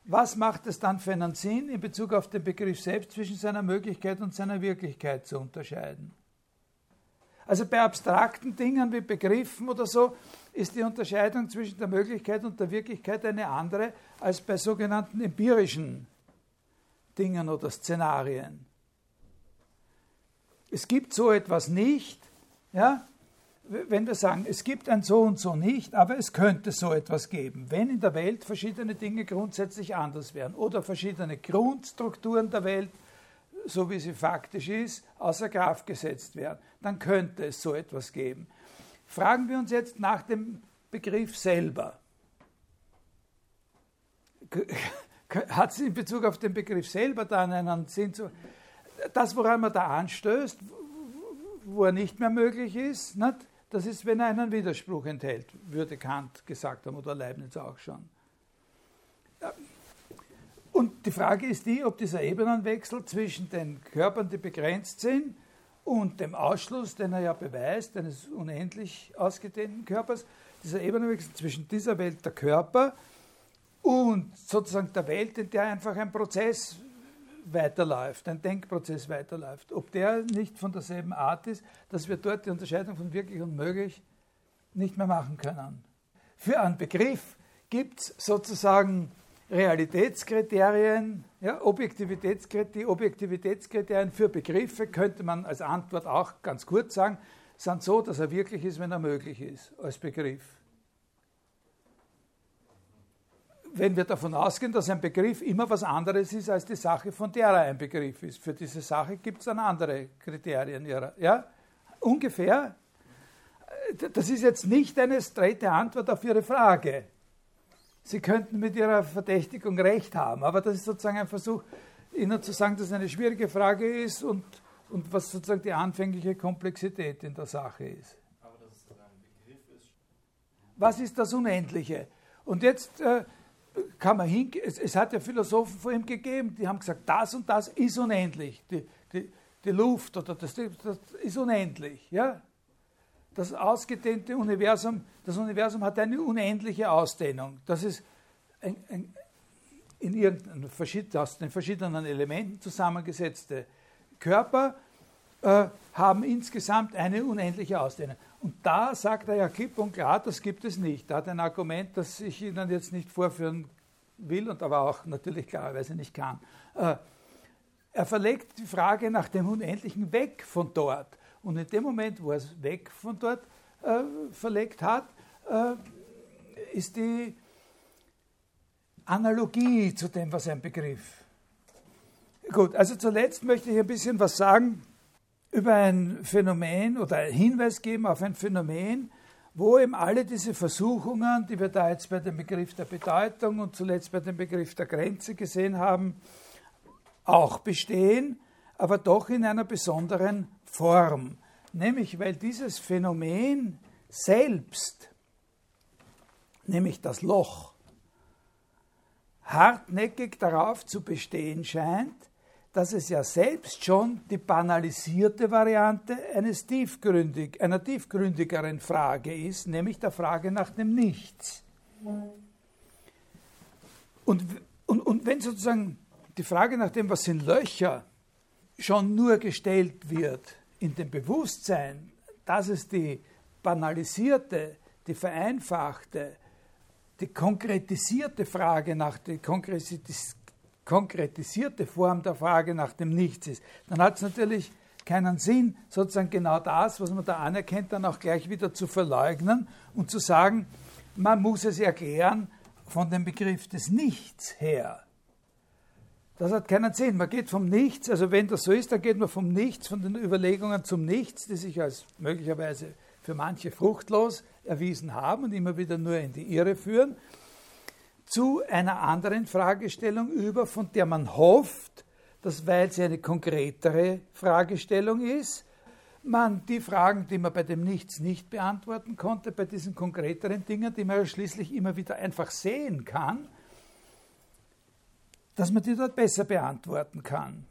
was macht es dann für einen Sinn, in Bezug auf den Begriff selbst zwischen seiner Möglichkeit und seiner Wirklichkeit zu unterscheiden? Also bei abstrakten Dingen wie Begriffen oder so ist die Unterscheidung zwischen der Möglichkeit und der Wirklichkeit eine andere als bei sogenannten empirischen Dingen oder Szenarien. Es gibt so etwas nicht, ja, wenn wir sagen, es gibt ein so und so nicht, aber es könnte so etwas geben, wenn in der Welt verschiedene Dinge grundsätzlich anders wären oder verschiedene Grundstrukturen der Welt, so wie sie faktisch ist, außer Kraft gesetzt werden, dann könnte es so etwas geben. Fragen wir uns jetzt nach dem Begriff selber. Hat es in Bezug auf den Begriff selber dann einen Sinn? Das, woran man da anstößt, wo er nicht mehr möglich ist, nicht? Das ist, wenn er einen Widerspruch enthält, würde Kant gesagt haben oder Leibniz auch schon. Und die Frage ist die, ob dieser Ebenenwechsel zwischen den Körpern, die begrenzt sind, und dem Ausschluss, den er ja beweist, eines unendlich ausgedehnten Körpers, dieser Ebenenwechsel zwischen dieser Welt der Körper und sozusagen der Welt, in der einfach ein Prozess weiterläuft, ein Denkprozess weiterläuft, ob der nicht von derselben Art ist, dass wir dort die Unterscheidung von wirklich und möglich nicht mehr machen können. Für einen Begriff gibt es sozusagen Realitätskriterien, ja, Objektivitätskriterien für Begriffe, könnte man als Antwort auch ganz kurz sagen, sind so, dass er wirklich ist, wenn er möglich ist, als Begriff. Wenn wir davon ausgehen, dass ein Begriff immer was anderes ist als die Sache, von der er ein Begriff ist. Für diese Sache gibt es dann andere Kriterien. Ja? Ungefähr. Das ist jetzt nicht eine straighte Antwort auf Ihre Frage. Sie könnten mit Ihrer Verdächtigung recht haben, aber das ist sozusagen ein Versuch, Ihnen zu sagen, dass es eine schwierige Frage ist und was sozusagen die anfängliche Komplexität in der Sache ist. Aber dass es dann ein Begriff ist. Was ist das Unendliche? Und jetzt kann man hingehen, es hat ja Philosophen vor ihm gegeben, die haben gesagt, das und das ist unendlich. Die Luft oder das ist unendlich. Ja? Das ausgedehnte Universum, das Universum hat eine unendliche Ausdehnung. Das ist aus den verschiedenen Elementen zusammengesetzte Körper haben insgesamt eine unendliche Ausdehnung. Und da sagt er ja klipp und klar, das gibt es nicht. Er hat ein Argument, das ich Ihnen jetzt nicht vorführen will und aber auch natürlich klarerweise nicht kann. Er verlegt die Frage nach dem Unendlichen weg von dort. Und in dem Moment, wo er es weg von dort verlegt hat, ist die Analogie zu dem, was ein Begriff. Gut, also zuletzt möchte ich ein bisschen was sagen über ein Phänomen oder einen Hinweis geben auf ein Phänomen, wo eben alle diese Versuchungen, die wir da jetzt bei dem Begriff der Bedeutung und zuletzt bei dem Begriff der Grenze gesehen haben, auch bestehen, aber doch in einer besonderen Form. Nämlich, weil dieses Phänomen selbst, nämlich das Loch, hartnäckig darauf zu bestehen scheint, dass es ja selbst schon die banalisierte Variante einer tiefgründigeren Frage ist, nämlich der Frage nach dem Nichts. Und wenn sozusagen die Frage nach dem, was sind Löcher, schon nur gestellt wird in dem Bewusstsein, dass es die banalisierte, die vereinfachte, die konkretisierte Frage nach der konkretisierte Form der Frage nach dem Nichts ist, dann hat es natürlich keinen Sinn, sozusagen genau das, was man da anerkennt, dann auch gleich wieder zu verleugnen und zu sagen, man muss es erklären von dem Begriff des Nichts her. Das hat keinen Sinn. Man geht vom Nichts, also wenn das so ist, dann geht man vom Nichts, von den Überlegungen zum Nichts, die sich als möglicherweise für manche fruchtlos erwiesen haben und immer wieder nur in die Irre führen, zu einer anderen Fragestellung über, von der man hofft, dass, weil sie eine konkretere Fragestellung ist, man die Fragen, die man bei dem Nichts nicht beantworten konnte, bei diesen konkreteren Dingen, die man ja schließlich immer wieder einfach sehen kann, dass man die dort besser beantworten kann.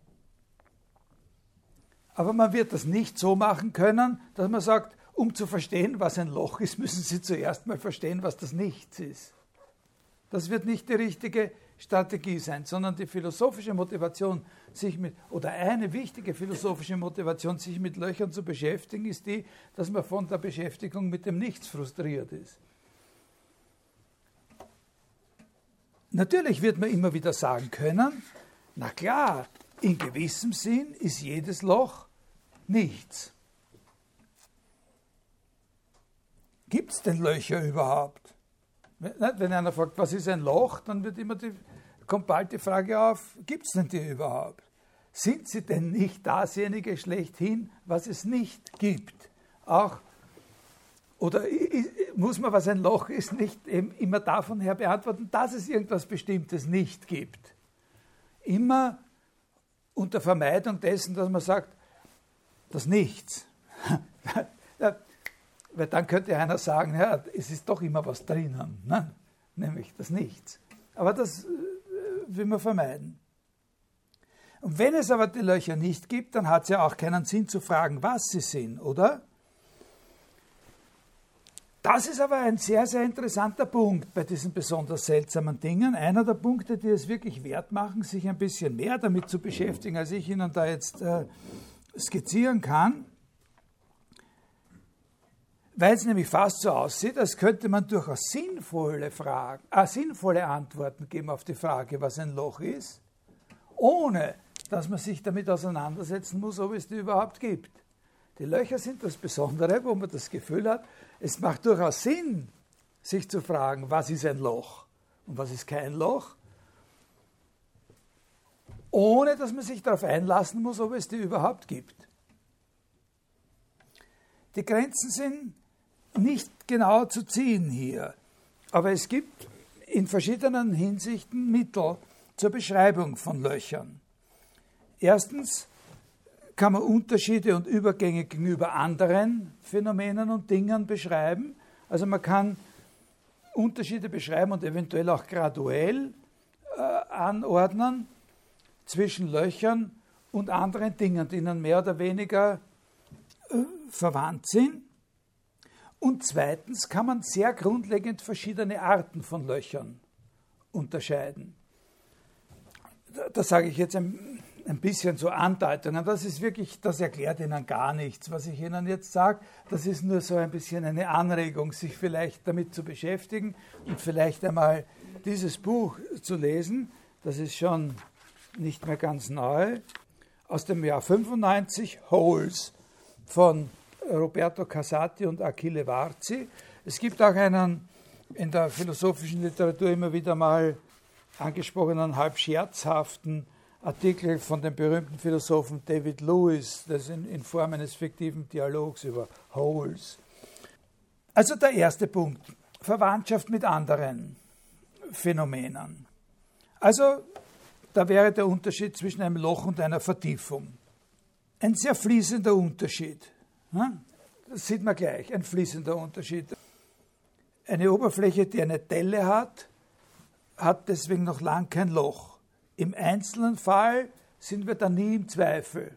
Aber man wird das nicht so machen können, dass man sagt, um zu verstehen, was ein Loch ist, müssen Sie zuerst mal verstehen, was das Nichts ist. Das wird nicht die richtige Strategie sein, sondern die philosophische Motivation, oder eine wichtige philosophische Motivation, sich mit Löchern zu beschäftigen, ist die, dass man von der Beschäftigung mit dem Nichts frustriert ist. Natürlich wird man immer wieder sagen können, na klar, in gewissem Sinn ist jedes Loch nichts. Gibt es denn Löcher überhaupt? Wenn einer fragt, was ist ein Loch, dann kommt bald die Frage auf, gibt es denn die überhaupt? Sind sie denn nicht dasjenige schlechthin, was es nicht gibt? Oder muss man, was ein Loch ist, nicht eben immer davon her beantworten, dass es irgendwas Bestimmtes nicht gibt? Immer unter Vermeidung dessen, dass man sagt, das Nichts. Weil dann könnte einer sagen, ja, es ist doch immer was drinnen, ne? Nämlich das Nichts. Aber das will man vermeiden. Und wenn es aber die Löcher nicht gibt, dann hat es ja auch keinen Sinn zu fragen, was sie sind, oder? Das ist aber ein sehr, sehr interessanter Punkt bei diesen besonders seltsamen Dingen. Einer der Punkte, die es wirklich wert machen, sich ein bisschen mehr damit zu beschäftigen, als ich Ihnen da jetzt skizzieren kann. Weil es nämlich fast so aussieht, als könnte man durchaus sinnvolle Antworten geben auf die Frage, was ein Loch ist, ohne dass man sich damit auseinandersetzen muss, ob es die überhaupt gibt. Die Löcher sind das Besondere, wo man das Gefühl hat, es macht durchaus Sinn, sich zu fragen, was ist ein Loch und was ist kein Loch, ohne dass man sich darauf einlassen muss, ob es die überhaupt gibt. Die Grenzen sind nicht genau zu ziehen hier, aber es gibt in verschiedenen Hinsichten Mittel zur Beschreibung von Löchern. Erstens kann man Unterschiede und Übergänge gegenüber anderen Phänomenen und Dingen beschreiben. Also man kann Unterschiede beschreiben und eventuell auch graduell anordnen zwischen Löchern und anderen Dingen, die ihnen mehr oder weniger verwandt sind. Und zweitens kann man sehr grundlegend verschiedene Arten von Löchern unterscheiden. Das sage ich jetzt ein bisschen so Andeutungen. Das ist wirklich, das erklärt Ihnen gar nichts, was ich Ihnen jetzt sage. Das ist nur so ein bisschen eine Anregung, sich vielleicht damit zu beschäftigen und vielleicht einmal dieses Buch zu lesen. Das ist schon nicht mehr ganz neu. Aus dem Jahr 95, Holes, von Roberto Casati und Achille Varzi. Es gibt auch einen in der philosophischen Literatur immer wieder mal angesprochenen, halb scherzhaften Artikel von dem berühmten Philosophen David Lewis, das in Form eines fiktiven Dialogs über Holes. Also der erste Punkt, Verwandtschaft mit anderen Phänomenen. Also da wäre der Unterschied zwischen einem Loch und einer Vertiefung. Ein sehr fließender Unterschied. Das sieht man gleich, ein fließender Unterschied. Eine Oberfläche, die eine Delle hat, hat deswegen noch lang kein Loch. Im einzelnen Fall sind wir da nie im Zweifel.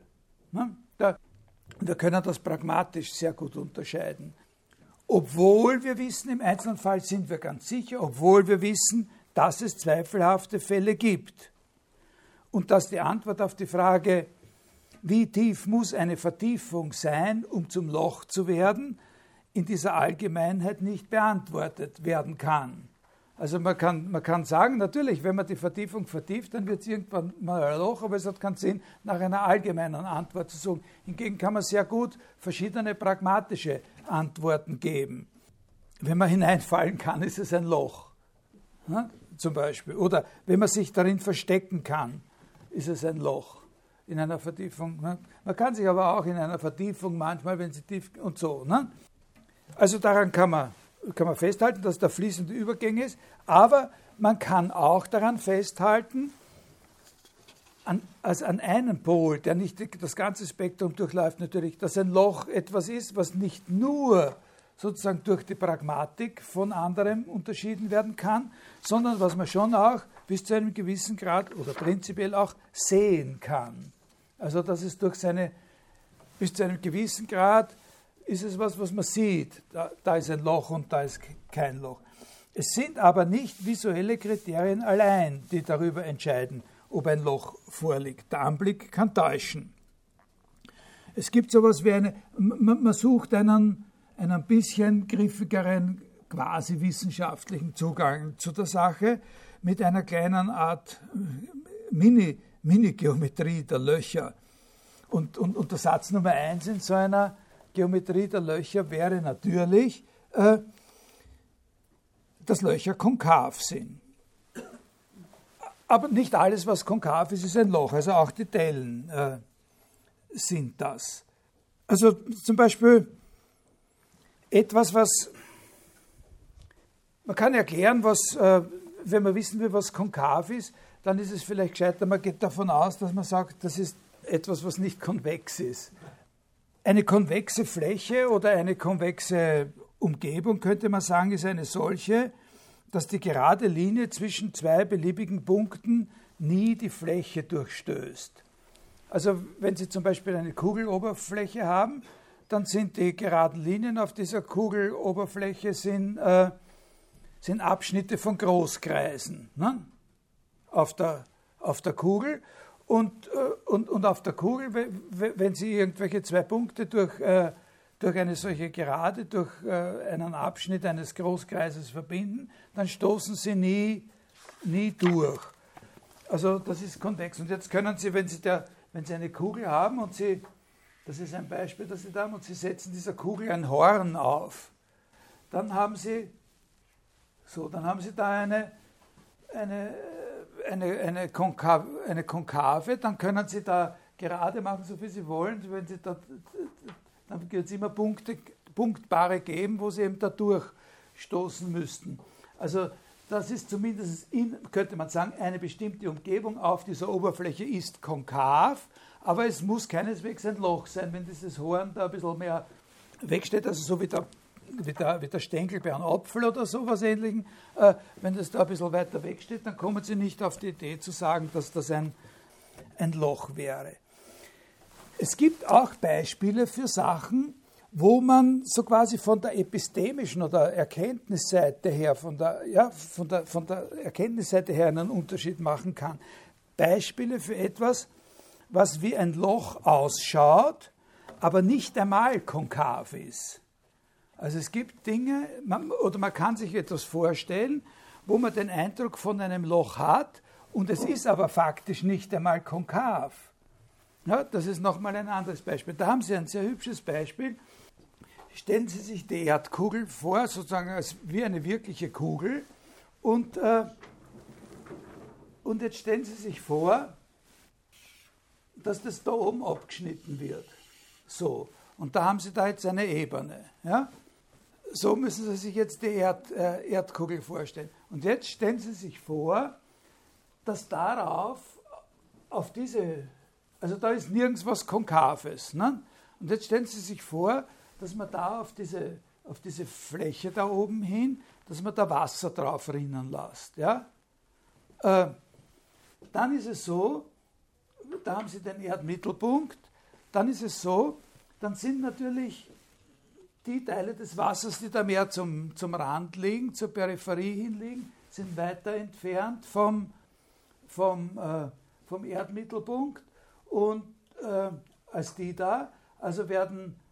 Wir können das pragmatisch sehr gut unterscheiden. Obwohl wir wissen, im einzelnen Fall sind wir ganz sicher, obwohl wir wissen, dass es zweifelhafte Fälle gibt. Und dass die Antwort auf die Frage, wie tief muss eine Vertiefung sein, um zum Loch zu werden, in dieser Allgemeinheit nicht beantwortet werden kann. Also man kann sagen, natürlich, wenn man die Vertiefung vertieft, dann wird es irgendwann mal ein Loch, aber es hat keinen Sinn, nach einer allgemeinen Antwort zu suchen. Hingegen kann man sehr gut verschiedene pragmatische Antworten geben. Wenn man hineinfallen kann, ist es ein Loch, zum Beispiel. Oder wenn man sich darin verstecken kann, ist es ein Loch in einer Vertiefung. Man kann sich aber auch in einer Vertiefung manchmal, wenn sie tief und so. Also daran kann man festhalten, dass da fließende Übergänge ist, aber man kann auch daran festhalten, an einem Pol, der nicht das ganze Spektrum durchläuft natürlich, dass ein Loch etwas ist, was nicht nur sozusagen durch die Pragmatik von anderem unterschieden werden kann, sondern was man schon auch bis zu einem gewissen Grad oder prinzipiell auch sehen kann. Also dass es bis zu einem gewissen Grad ist es was man sieht. Da ist ein Loch und da ist kein Loch. Es sind aber nicht visuelle Kriterien allein, die darüber entscheiden, ob ein Loch vorliegt. Der Anblick kann täuschen. Es gibt sowas wie man sucht einen bisschen griffigeren, quasi wissenschaftlichen Zugang zu der Sache mit einer kleinen Art Mini-Geometrie der Löcher. Und der Satz Nummer 1 in so einer Geometrie der Löcher wäre natürlich, dass Löcher konkav sind. Aber nicht alles, was konkav ist, ist ein Loch. Also auch die Dellen sind das. Also zum Beispiel etwas, was man kann erklären, wenn man wissen will, was konkav ist, dann ist es vielleicht gescheiter, man geht davon aus, dass man sagt, das ist etwas, was nicht konvex ist. Eine konvexe Fläche oder eine konvexe Umgebung, könnte man sagen, ist eine solche, dass die gerade Linie zwischen zwei beliebigen Punkten nie die Fläche durchstößt. Also wenn Sie zum Beispiel eine Kugeloberfläche haben, dann sind die geraden Linien auf dieser Kugeloberfläche sind Abschnitte von Großkreisen, ne? auf der Kugel. Und auf der Kugel, wenn Sie irgendwelche zwei Punkte durch eine solche Gerade, durch einen Abschnitt eines Großkreises verbinden, dann stoßen sie nie durch. Also das ist konvex. Und jetzt können Sie, wenn Sie eine Kugel haben und das ist ein Beispiel, das Sie da haben, und Sie setzen dieser Kugel ein Horn auf, dann haben Sie da eine Konkave, dann können Sie da gerade machen, so viel Sie wollen. Wenn Sie dann wird es immer Punktpaare geben, wo Sie eben da durchstoßen müssten. Also das ist zumindest, könnte man sagen, eine bestimmte Umgebung auf dieser Oberfläche ist konkav, aber es muss keineswegs ein Loch sein, wenn dieses Horn da ein bisschen mehr wegsteht, also so wie der Stängel bei einem Apfel oder sowas Ähnlichem. Wenn das da ein bisschen weiter wegsteht, dann kommen Sie nicht auf die Idee zu sagen, dass das ein Loch wäre. Es gibt auch Beispiele für Sachen, wo man so quasi von der epistemischen oder Erkenntnisseite her, von der Erkenntnisseite her einen Unterschied machen kann. Beispiele für etwas, was wie ein Loch ausschaut, aber nicht einmal konkav ist. Also es gibt Dinge, man kann sich etwas vorstellen, wo man den Eindruck von einem Loch hat und es ist aber faktisch nicht einmal konkav. Ja, das ist nochmal ein anderes Beispiel. Da haben Sie ein sehr hübsches Beispiel. Stellen Sie sich die Erdkugel vor, sozusagen als wie eine wirkliche Kugel. Und jetzt stellen Sie sich vor, dass das da oben abgeschnitten wird. So. Und da haben Sie da jetzt eine Ebene. Ja? So müssen Sie sich jetzt die Erdkugel vorstellen. Und jetzt stellen Sie sich vor, dass darauf, auf diese, also da ist nirgends was Konkaves. Ne? Und jetzt stellen Sie sich vor, dass man da auf diese Fläche da oben hin, dass man da Wasser drauf rinnen lässt. Ja? Dann ist es so, da haben Sie den Erdmittelpunkt, dann ist es so, dann sind natürlich die Teile des Wassers, die da mehr zum Rand liegen, zur Peripherie hin liegen, sind weiter entfernt vom Erdmittelpunkt und als die da, also wird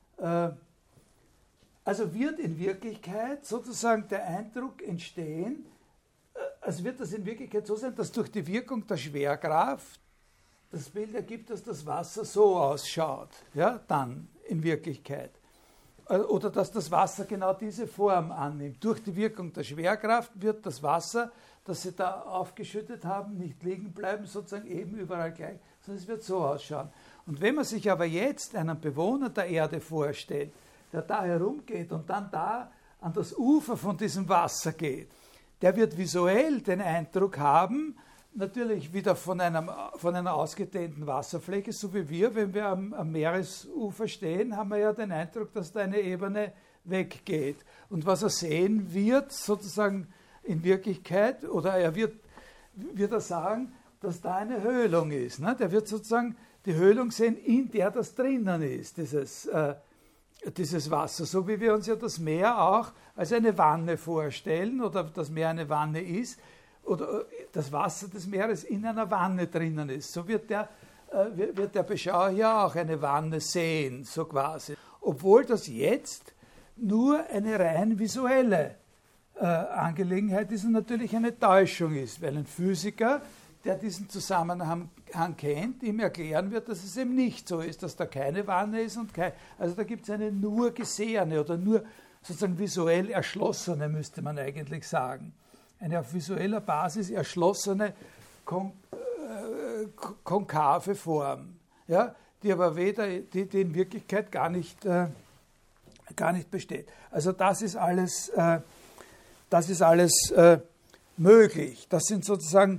in Wirklichkeit sozusagen der Eindruck entstehen, also wird das in Wirklichkeit so sein, dass durch die Wirkung der Schwerkraft das Bild ergibt, dass das Wasser so ausschaut, ja, dann in Wirklichkeit. Oder dass das Wasser genau diese Form annimmt. Durch die Wirkung der Schwerkraft wird das Wasser, das Sie da aufgeschüttet haben, nicht liegen bleiben, sozusagen eben überall gleich, sondern es wird so ausschauen. Und wenn man sich aber jetzt einen Bewohner der Erde vorstellt, der da herumgeht und dann da an das Ufer von diesem Wasser geht, der wird visuell den Eindruck haben, natürlich wieder von einer ausgedehnten Wasserfläche, so wie wir, wenn wir am Meeresufer stehen, haben wir ja den Eindruck, dass da eine Ebene weggeht. Und was er sehen wird, sozusagen in Wirklichkeit, oder er wird sagen, dass da eine Höhlung ist. Ne? Der wird sozusagen die Höhlung sehen, in der das drinnen ist, dieses Wasser, so wie wir uns ja das Meer auch als eine Wanne vorstellen oder das Meer eine Wanne ist oder das Wasser des Meeres in einer Wanne drinnen ist. So wird der Beschauer hier auch eine Wanne sehen, so quasi. Obwohl das jetzt nur eine rein visuelle Angelegenheit ist und natürlich eine Täuschung ist, weil ein Physiker, der diesen Zusammenhang kennt, ihm erklären wird, dass es eben nicht so ist, dass da keine Wanne ist und kein. Also da gibt es eine nur gesehene oder nur sozusagen visuell erschlossene, müsste man eigentlich sagen. Eine auf visueller Basis erschlossene konkave Form, ja, die aber die in Wirklichkeit gar nicht besteht. Also das ist alles möglich. Das sind sozusagen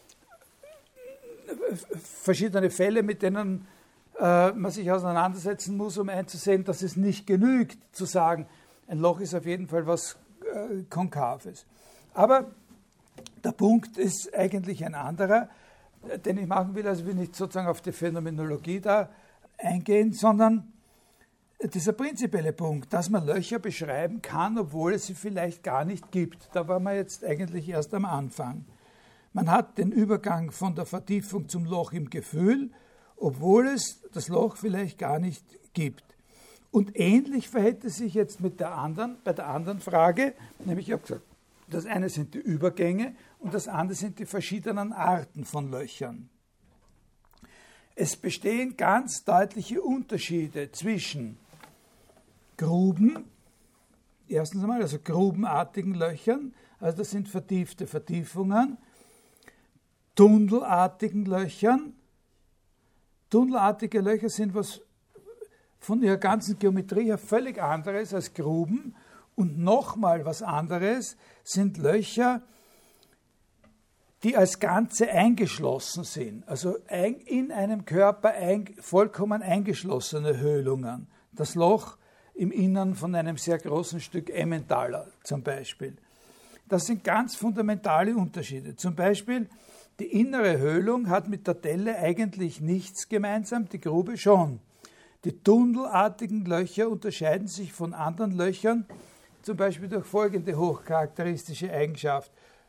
verschiedene Fälle, mit denen man sich auseinandersetzen muss, um einzusehen, dass es nicht genügt, zu sagen, ein Loch ist auf jeden Fall was Konkaves. Aber der Punkt ist eigentlich ein anderer, den ich machen will. Also will nicht sozusagen auf die Phänomenologie da eingehen, sondern dieser prinzipielle Punkt, dass man Löcher beschreiben kann, obwohl es sie vielleicht gar nicht gibt. Da waren wir jetzt eigentlich erst am Anfang. Man hat den Übergang von der Vertiefung zum Loch im Gefühl, obwohl es das Loch vielleicht gar nicht gibt. Und ähnlich verhält es sich jetzt bei der anderen Frage, nämlich ich habe gesagt, das eine sind die Übergänge und das andere sind die verschiedenen Arten von Löchern. Es bestehen ganz deutliche Unterschiede zwischen Gruben, erstens einmal, also grubenartigen Löchern, also das sind vertiefte Vertiefungen, tunnelartigen Löchern. Tunnelartige Löcher sind was von ihrer ganzen Geometrie her völlig anderes als Gruben und nochmal was anderes sind Löcher, die als Ganze eingeschlossen sind, also in einem Körper vollkommen eingeschlossene Höhlungen. Das Loch im Innern von einem sehr großen Stück Emmentaler zum Beispiel. Das sind ganz fundamentale Unterschiede. Zum Beispiel die innere Höhlung hat mit der Delle eigentlich nichts gemeinsam, die Grube schon. Die tunnelartigen Löcher unterscheiden sich von anderen Löchern, zum Beispiel durch folgende hochcharakteristische Eigenschaft.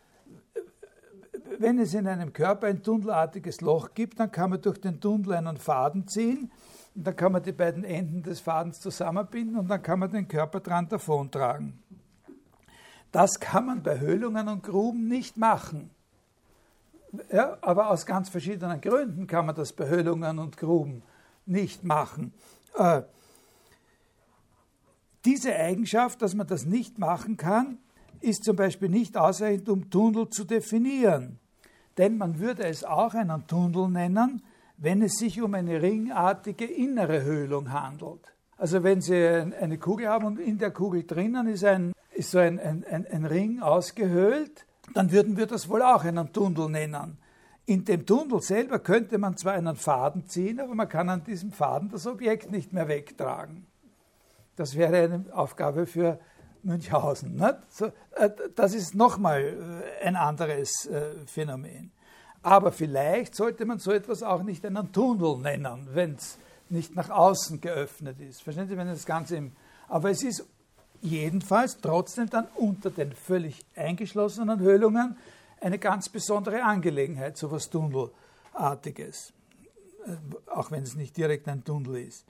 Wenn es in einem Körper ein tunnelartiges Loch gibt, dann kann man durch den Tunnel einen Faden ziehen und dann kann man die beiden Enden des Fadens zusammenbinden und dann kann man den Körper dran davontragen. Das kann man bei Höhlungen und Gruben nicht machen. Ja, aber aus ganz verschiedenen Gründen kann man das bei Höhlungen und Gruben nicht machen. Diese Eigenschaft, dass man das nicht machen kann, ist zum Beispiel nicht ausreichend, um Tunnel zu definieren. Denn man würde es auch einen Tunnel nennen, wenn es sich um eine ringartige innere Höhlung handelt. Also wenn Sie eine Kugel haben und in der Kugel drinnen ist so ein Ring ausgehöhlt, dann würden wir das wohl auch einen Tunnel nennen. In dem Tunnel selber könnte man zwar einen Faden ziehen, aber man kann an diesem Faden das Objekt nicht mehr wegtragen. Das wäre eine Aufgabe für Münchhausen. Nicht? So, das ist nochmal ein anderes Phänomen. Aber vielleicht sollte man so etwas auch nicht einen Tunnel nennen, wenn es nicht nach außen geöffnet ist. Verstehen Sie, wenn das Ganze aber es ist jedenfalls trotzdem dann unter den völlig eingeschlossenen Höhlungen eine ganz besondere Angelegenheit, so etwas Tunnelartiges, auch wenn es nicht direkt ein Tunnel ist.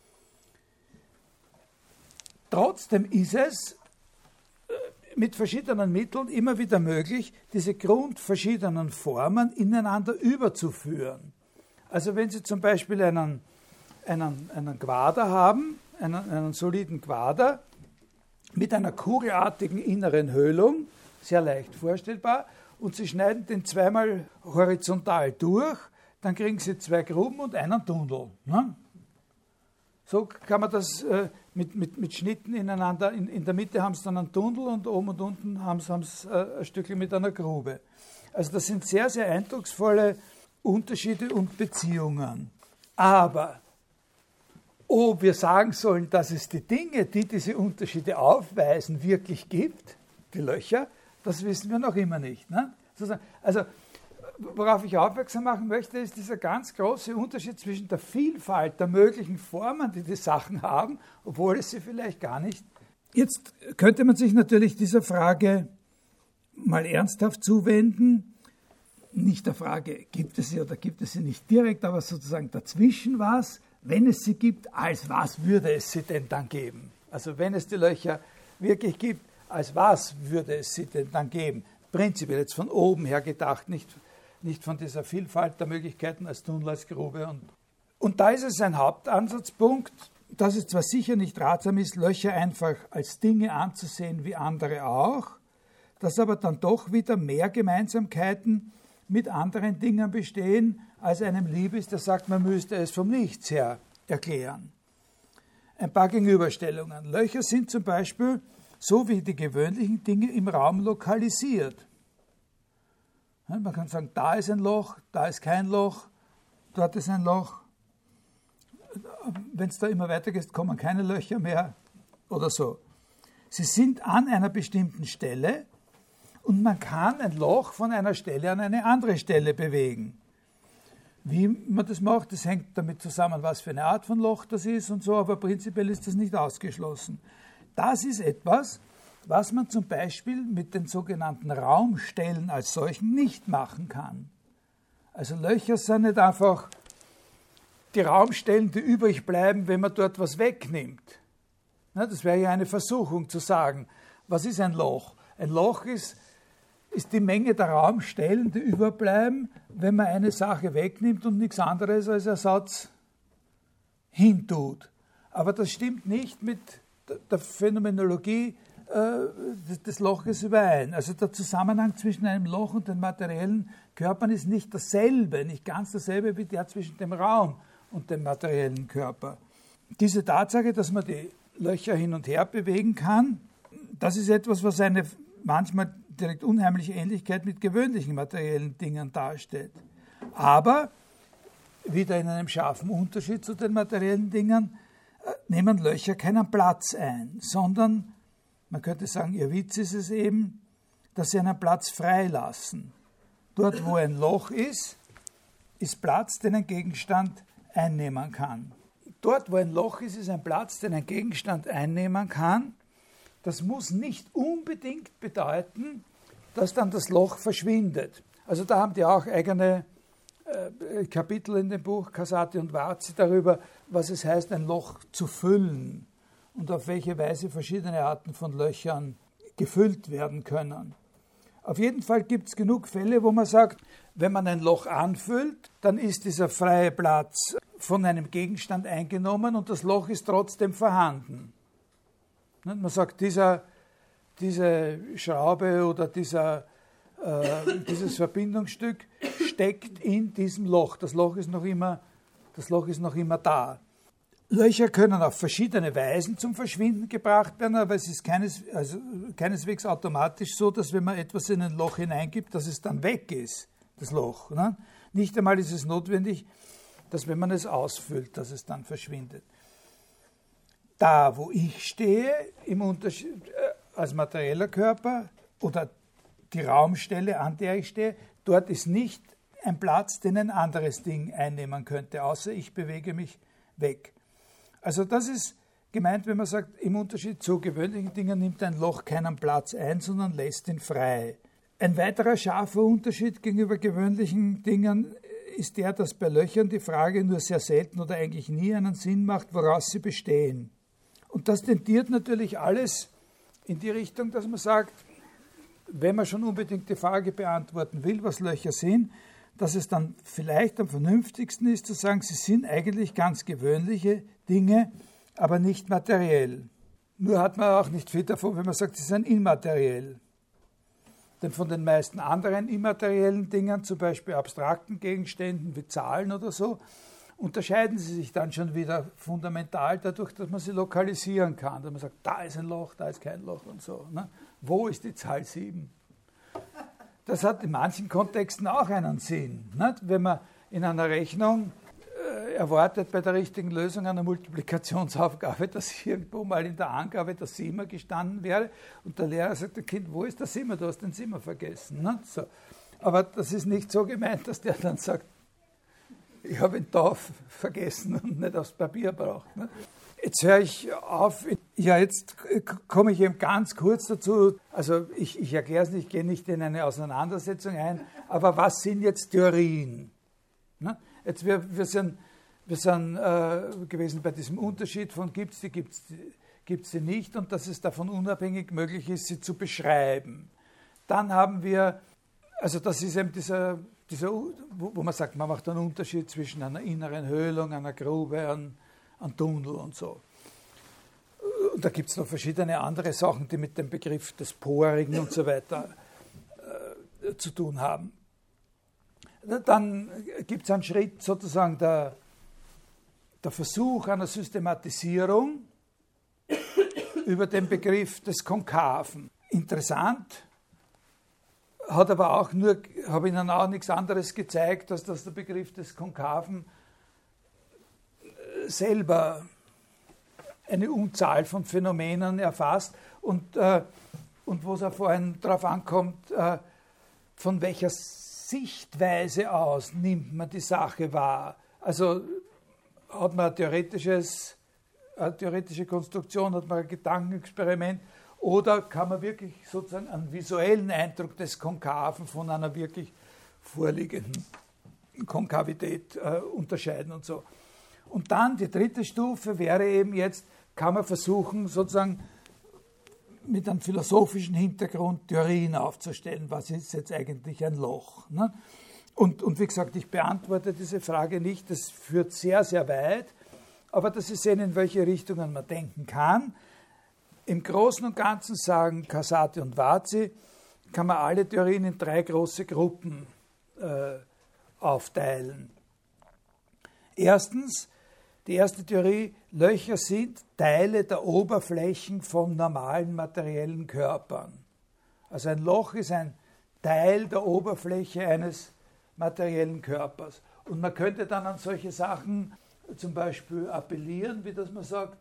Trotzdem ist es mit verschiedenen Mitteln immer wieder möglich, diese grundverschiedenen Formen ineinander überzuführen. Also wenn Sie zum Beispiel einen Quader haben, einen soliden Quader mit einer kugelartigen inneren Höhlung, sehr leicht vorstellbar, und Sie schneiden den zweimal horizontal durch, dann kriegen Sie 2 Gruben und einen Tunnel. Ne? So kann man das mit Schnitten ineinander, in der Mitte haben Sie dann einen Tunnel und oben und unten haben Sie ein Stückchen mit einer Grube. Also das sind sehr, sehr eindrucksvolle Unterschiede und Beziehungen. Aber ob wir sagen sollen, dass es die Dinge, die diese Unterschiede aufweisen, wirklich gibt, die Löcher, das wissen wir noch immer nicht. Ne? Also worauf ich aufmerksam machen möchte, ist dieser ganz große Unterschied zwischen der Vielfalt der möglichen Formen, die die Sachen haben, obwohl es sie vielleicht gar nicht. Jetzt könnte man sich natürlich dieser Frage mal ernsthaft zuwenden. Nicht der Frage, gibt es sie oder gibt es sie nicht direkt, aber sozusagen dazwischen was. Wenn es sie gibt, als was würde es sie denn dann geben? Also wenn es die Löcher wirklich gibt, als was würde es sie denn dann geben? Prinzipiell jetzt von oben her gedacht, nicht von dieser Vielfalt der Möglichkeiten als Tunnel, als Grube. Und da ist es ein Hauptansatzpunkt, dass es zwar sicher nicht ratsam ist, Löcher einfach als Dinge anzusehen wie andere auch, dass aber dann doch wieder mehr Gemeinsamkeiten mit anderen Dingen bestehen, als einem lieb ist, der sagt, man müsste es vom Nichts her erklären. Ein paar Gegenüberstellungen. Löcher sind zum Beispiel, so wie die gewöhnlichen Dinge, im Raum lokalisiert. Man kann sagen, da ist ein Loch, da ist kein Loch, dort ist ein Loch. Wenn es da immer weitergeht, kommen keine Löcher mehr oder so. Sie sind an einer bestimmten Stelle und man kann ein Loch von einer Stelle an eine andere Stelle bewegen. Wie man das macht, das hängt damit zusammen, was für eine Art von Loch das ist und so, aber prinzipiell ist das nicht ausgeschlossen. Das ist etwas, was man zum Beispiel mit den sogenannten Raumstellen als solchen nicht machen kann. Also Löcher sind nicht einfach die Raumstellen, die übrig bleiben, wenn man dort was wegnimmt. Das wäre ja eine Versuchung zu sagen, was ist ein Loch? Ein Loch ist die Menge der Raumstellen, die überbleiben, wenn man eine Sache wegnimmt und nichts anderes als Ersatz hintut. Aber das stimmt nicht mit der Phänomenologie des Loches überein. Also der Zusammenhang zwischen einem Loch und den materiellen Körpern ist nicht dasselbe, nicht ganz dasselbe wie der zwischen dem Raum und dem materiellen Körper. Diese Tatsache, dass man die Löcher hin und her bewegen kann, das ist etwas, was eine manchmal direkt unheimliche Ähnlichkeit mit gewöhnlichen materiellen Dingen darstellt. Aber, wieder in einem scharfen Unterschied zu den materiellen Dingen, nehmen Löcher keinen Platz ein, sondern, man könnte sagen, ihr Witz ist es eben, dass sie einen Platz freilassen. Dort, wo ein Loch ist Platz, den ein Gegenstand einnehmen kann. Dort, wo ein Loch ist ein Platz, den ein Gegenstand einnehmen kann. Das muss nicht unbedingt bedeuten, dass dann das Loch verschwindet. Also da haben die auch eigene Kapitel in dem Buch, Casati und Varzi, darüber, was es heißt, ein Loch zu füllen und auf welche Weise verschiedene Arten von Löchern gefüllt werden können. Auf jeden Fall gibt es genug Fälle, wo man sagt, wenn man ein Loch anfüllt, dann ist dieser freie Platz von einem Gegenstand eingenommen und das Loch ist trotzdem vorhanden. Man sagt, diese Schraube oder dieses Verbindungsstück steckt in diesem Loch. Das Loch ist noch immer da. Löcher können auf verschiedene Weisen zum Verschwinden gebracht werden, aber es ist keineswegs automatisch so, dass wenn man etwas in ein Loch hineingibt, dass es dann weg ist, das Loch. Ne? Nicht einmal ist es notwendig, dass wenn man es ausfüllt, dass es dann verschwindet. Da, wo ich stehe, im Unterschied als materieller Körper oder die Raumstelle, an der ich stehe, dort ist nicht ein Platz, den ein anderes Ding einnehmen könnte, außer ich bewege mich weg. Also das ist gemeint, wenn man sagt, im Unterschied zu gewöhnlichen Dingen nimmt ein Loch keinen Platz ein, sondern lässt ihn frei. Ein weiterer scharfer Unterschied gegenüber gewöhnlichen Dingen ist der, dass bei Löchern die Frage nur sehr selten oder eigentlich nie einen Sinn macht, woraus sie bestehen. Und das tendiert natürlich alles in die Richtung, dass man sagt, wenn man schon unbedingt die Frage beantworten will, was Löcher sind, dass es dann vielleicht am vernünftigsten ist, zu sagen, sie sind eigentlich ganz gewöhnliche Dinge, aber nicht materiell. Nur hat man auch nicht viel davon, wenn man sagt, sie sind immateriell. Denn von den meisten anderen immateriellen Dingen, zum Beispiel abstrakten Gegenständen wie Zahlen oder so, unterscheiden sie sich dann schon wieder fundamental dadurch, dass man sie lokalisieren kann. Dass man sagt, da ist ein Loch, da ist kein Loch und so. Ne? Wo ist die Zahl 7? Das hat in manchen Kontexten auch einen Sinn. Nicht? Wenn man in einer Rechnung erwartet bei der richtigen Lösung einer Multiplikationsaufgabe, dass irgendwo mal in der Angabe der 7er gestanden wäre und der Lehrer sagt dem Kind, wo ist der 7er? Du hast den 7er vergessen. Nicht? So. Aber das ist nicht so gemeint, dass der dann sagt, ich habe ihn da vergessen und nicht aufs Papier braucht. Ne? Jetzt höre ich auf. Ja, jetzt komme ich eben ganz kurz dazu. Also ich erkläre es nicht, ich gehe nicht in eine Auseinandersetzung ein. Aber was sind jetzt Theorien? Ne? Jetzt wir sind gewesen bei diesem Unterschied von gibt's die nicht und dass es davon unabhängig möglich ist, sie zu beschreiben. Dann haben wir, also das ist eben dieser wo man sagt, man macht einen Unterschied zwischen einer inneren Höhlung, einer Grube, einem Tunnel und so. Und da gibt es noch verschiedene andere Sachen, die mit dem Begriff des Porigen und so weiter zu tun haben. Dann gibt es einen Schritt, sozusagen der Versuch einer Systematisierung über den Begriff des Konkaven. Interessant, hat aber auch nur, habe Ihnen auch nichts anderes gezeigt, als dass der Begriff des Konkaven selber eine Unzahl von Phänomenen erfasst und wo es auch vorhin darauf ankommt, von welcher Sichtweise aus nimmt man die Sache wahr. Also hat man eine theoretische Konstruktion, hat man ein Gedankenexperiment, oder kann man wirklich sozusagen einen visuellen Eindruck des Konkaven von einer wirklich vorliegenden Konkavität unterscheiden und so. Und dann die dritte Stufe wäre eben jetzt, kann man versuchen, sozusagen mit einem philosophischen Hintergrund Theorien aufzustellen, was ist jetzt eigentlich ein Loch. Ne? Und wie gesagt, ich beantworte diese Frage nicht, das führt sehr, sehr weit, aber dass Sie sehen, in welche Richtungen man denken kann. Im Großen und Ganzen sagen Casati und Vazi, kann man alle Theorien in 3 große Gruppen aufteilen. Erstens, die erste Theorie, Löcher sind Teile der Oberflächen von normalen materiellen Körpern. Also ein Loch ist ein Teil der Oberfläche eines materiellen Körpers. Und man könnte dann an solche Sachen zum Beispiel appellieren, wie dass man sagt,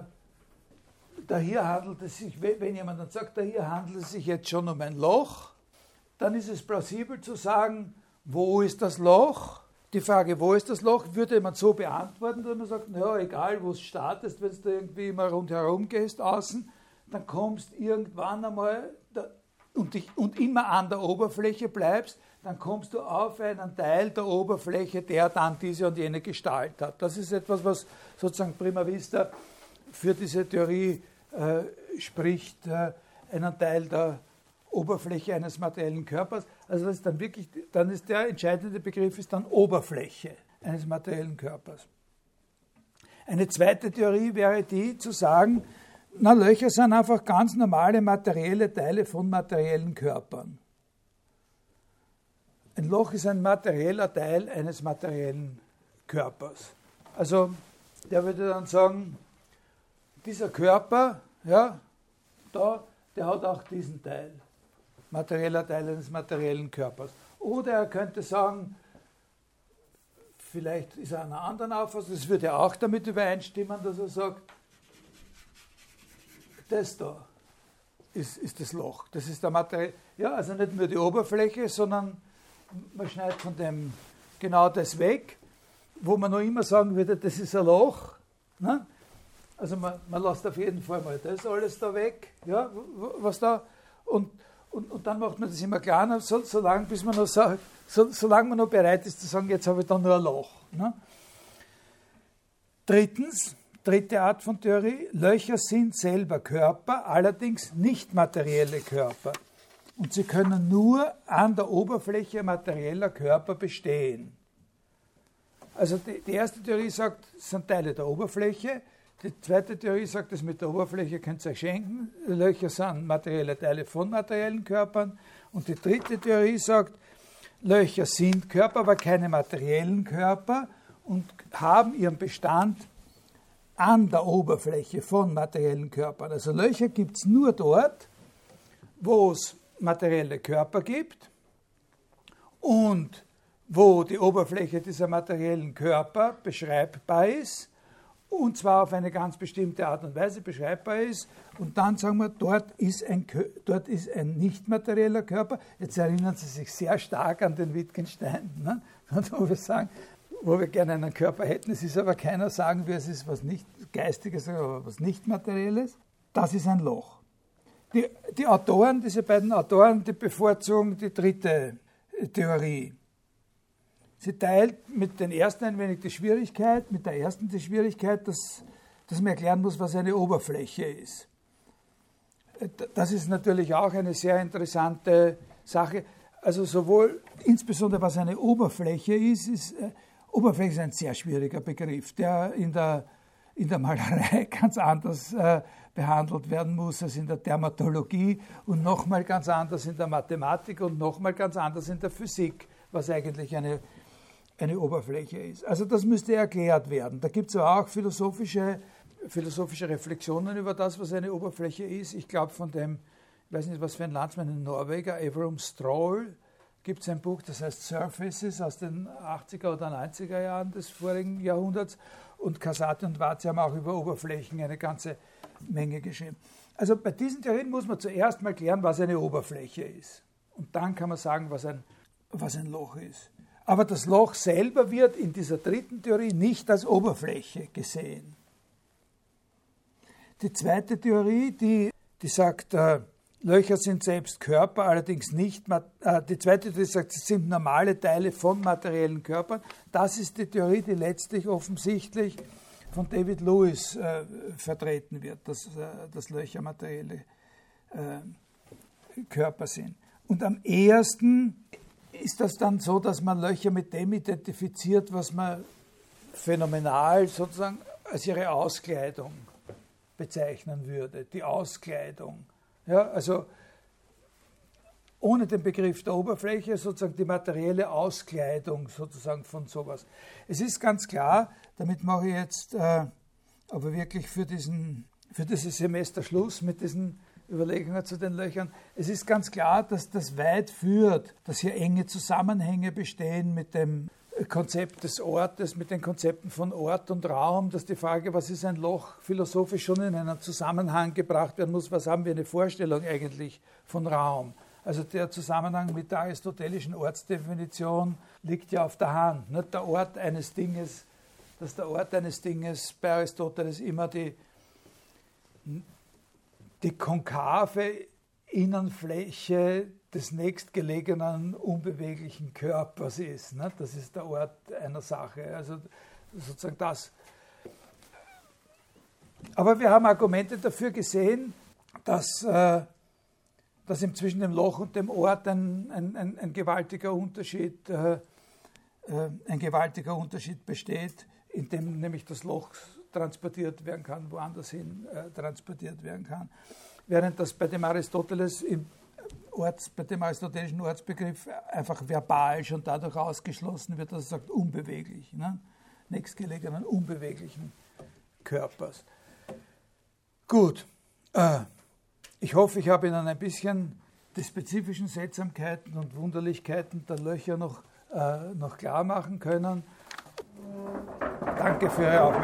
da hier handelt es sich, wenn jemand dann sagt, da hier handelt es sich jetzt schon um ein Loch, dann ist es plausibel zu sagen, wo ist das Loch? Die Frage, wo ist das Loch, würde man so beantworten, dass man sagt, naja, egal wo es startest, wenn du irgendwie immer rundherum gehst, außen, dann kommst irgendwann einmal und immer an der Oberfläche bleibst, dann kommst du auf einen Teil der Oberfläche, der dann diese und jene Gestalt hat. Das ist etwas, was sozusagen prima vista für diese Theorie spricht, einen Teil der Oberfläche eines materiellen Körpers. Also das ist dann wirklich, dann ist der entscheidende Begriff ist dann Oberfläche eines materiellen Körpers. Eine zweite Theorie wäre die, zu sagen, na, Löcher sind einfach ganz normale materielle Teile von materiellen Körpern. Ein Loch ist ein materieller Teil eines materiellen Körpers. Also der würde dann sagen, dieser Körper, ja, der hat auch diesen Teil, materieller Teil eines materiellen Körpers. Oder er könnte sagen, vielleicht ist er einer anderen Auffassung, das würde auch damit übereinstimmen, dass er sagt, das da ist das Loch, das ist der Material. Ja, also nicht nur die Oberfläche, sondern man schneidet von dem genau das weg, wo man noch immer sagen würde, das ist ein Loch. Ne? Also man lässt auf jeden Fall mal das alles da weg, ja, was da, und dann macht man das immer kleiner, solange bis man noch sagt, solange man noch bereit ist zu sagen, jetzt habe ich da nur ein Loch. Ne? Dritte Art von Theorie, Löcher sind selber Körper, allerdings nicht materielle Körper. Und sie können nur an der Oberfläche materieller Körper bestehen. Also die erste Theorie sagt, es sind Teile der Oberfläche. Die zweite Theorie sagt, das mit der Oberfläche könnt ihr euch schenken. Löcher sind materielle Teile von materiellen Körpern. Und die dritte Theorie sagt, Löcher sind Körper, aber keine materiellen Körper und haben ihren Bestand an der Oberfläche von materiellen Körpern. Also Löcher gibt es nur dort, wo es materielle Körper gibt und wo die Oberfläche dieser materiellen Körper beschreibbar ist und zwar auf eine ganz bestimmte Art und Weise beschreibbar ist. Und dann sagen wir, dort ist ein nicht materieller Körper. Jetzt erinnern Sie sich sehr stark an den Wittgenstein, ne? Wo wir sagen, wo wir gerne einen Körper hätten. Es ist aber keiner, sagen wir, es ist was nicht Geistiges, aber was nicht Materielles. Das ist ein Loch. Die Autoren, diese beiden Autoren, die bevorzugen die dritte Theorie. Sie teilt mit den ersten ein wenig die Schwierigkeit, mit der ersten die Schwierigkeit, dass man erklären muss, was eine Oberfläche ist. Das ist natürlich auch eine sehr interessante Sache. Also sowohl, insbesondere was eine Oberfläche ist Oberfläche ist ein sehr schwieriger Begriff, der in der Malerei ganz anders behandelt werden muss als in der Dermatologie und nochmal ganz anders in der Mathematik und nochmal ganz anders in der Physik, was eigentlich eine Oberfläche ist. Also das müsste erklärt werden. Da gibt es auch philosophische Reflexionen über das, was eine Oberfläche ist. Ich glaube von dem, ich weiß nicht, was für ein Landsmann, ein Norweger, Avram Stroll, gibt es ein Buch, das heißt Surfaces aus den 80er oder 90er Jahren des vorigen Jahrhunderts. Und Casati und Varzi haben auch über Oberflächen eine ganze Menge geschrieben. Also bei diesen Theorien muss man zuerst mal klären, was eine Oberfläche ist. Und dann kann man sagen, was ein Loch ist. Aber das Loch selber wird in dieser dritten Theorie nicht als Oberfläche gesehen. Die zweite Theorie, die sagt, Löcher sind selbst Körper, allerdings nicht, die zweite Theorie sagt, sie sind normale Teile von materiellen Körpern. Das ist die Theorie, die letztlich offensichtlich von David Lewis vertreten wird, dass Löcher materielle Körper sind. Und am ehesten ist das dann so, dass man Löcher mit dem identifiziert, was man phänomenal sozusagen als ihre Auskleidung bezeichnen würde, die Auskleidung. Ja, also ohne den Begriff der Oberfläche sozusagen die materielle Auskleidung sozusagen von sowas. Es ist ganz klar, damit mache ich jetzt aber wirklich für dieses Semester Schluss mit diesen Überlegungen zu den Löchern. Es ist ganz klar, dass das weit führt, dass hier enge Zusammenhänge bestehen mit dem Konzept des Ortes, mit den Konzepten von Ort und Raum, dass die Frage, was ist ein Loch, philosophisch schon in einen Zusammenhang gebracht werden muss. Was haben wir eine Vorstellung eigentlich von Raum? Also der Zusammenhang mit der aristotelischen Ortsdefinition liegt ja auf der Hand. Nicht? Der Ort eines Dinges, dass der Ort eines Dinges bei Aristoteles immer die konkave Innenfläche des nächstgelegenen unbeweglichen Körpers ist. Ne? Das ist der Ort einer Sache. Also sozusagen das. Aber wir haben Argumente dafür gesehen, dass zwischen dem Loch und dem Ort ein gewaltiger Unterschied besteht, in dem nämlich das Loch transportiert werden kann, woanders hin transportiert werden kann. Während das bei dem aristotelischen Ortsbegriff einfach verbal schon dadurch ausgeschlossen wird, dass er sagt, unbeweglich, ne? Nächstgelegenen unbeweglichen Körpers. Gut, ich hoffe, ich habe Ihnen ein bisschen die spezifischen Seltsamkeiten und Wunderlichkeiten der Löcher noch klar machen können. Danke für Ihre Aufmerksamkeit.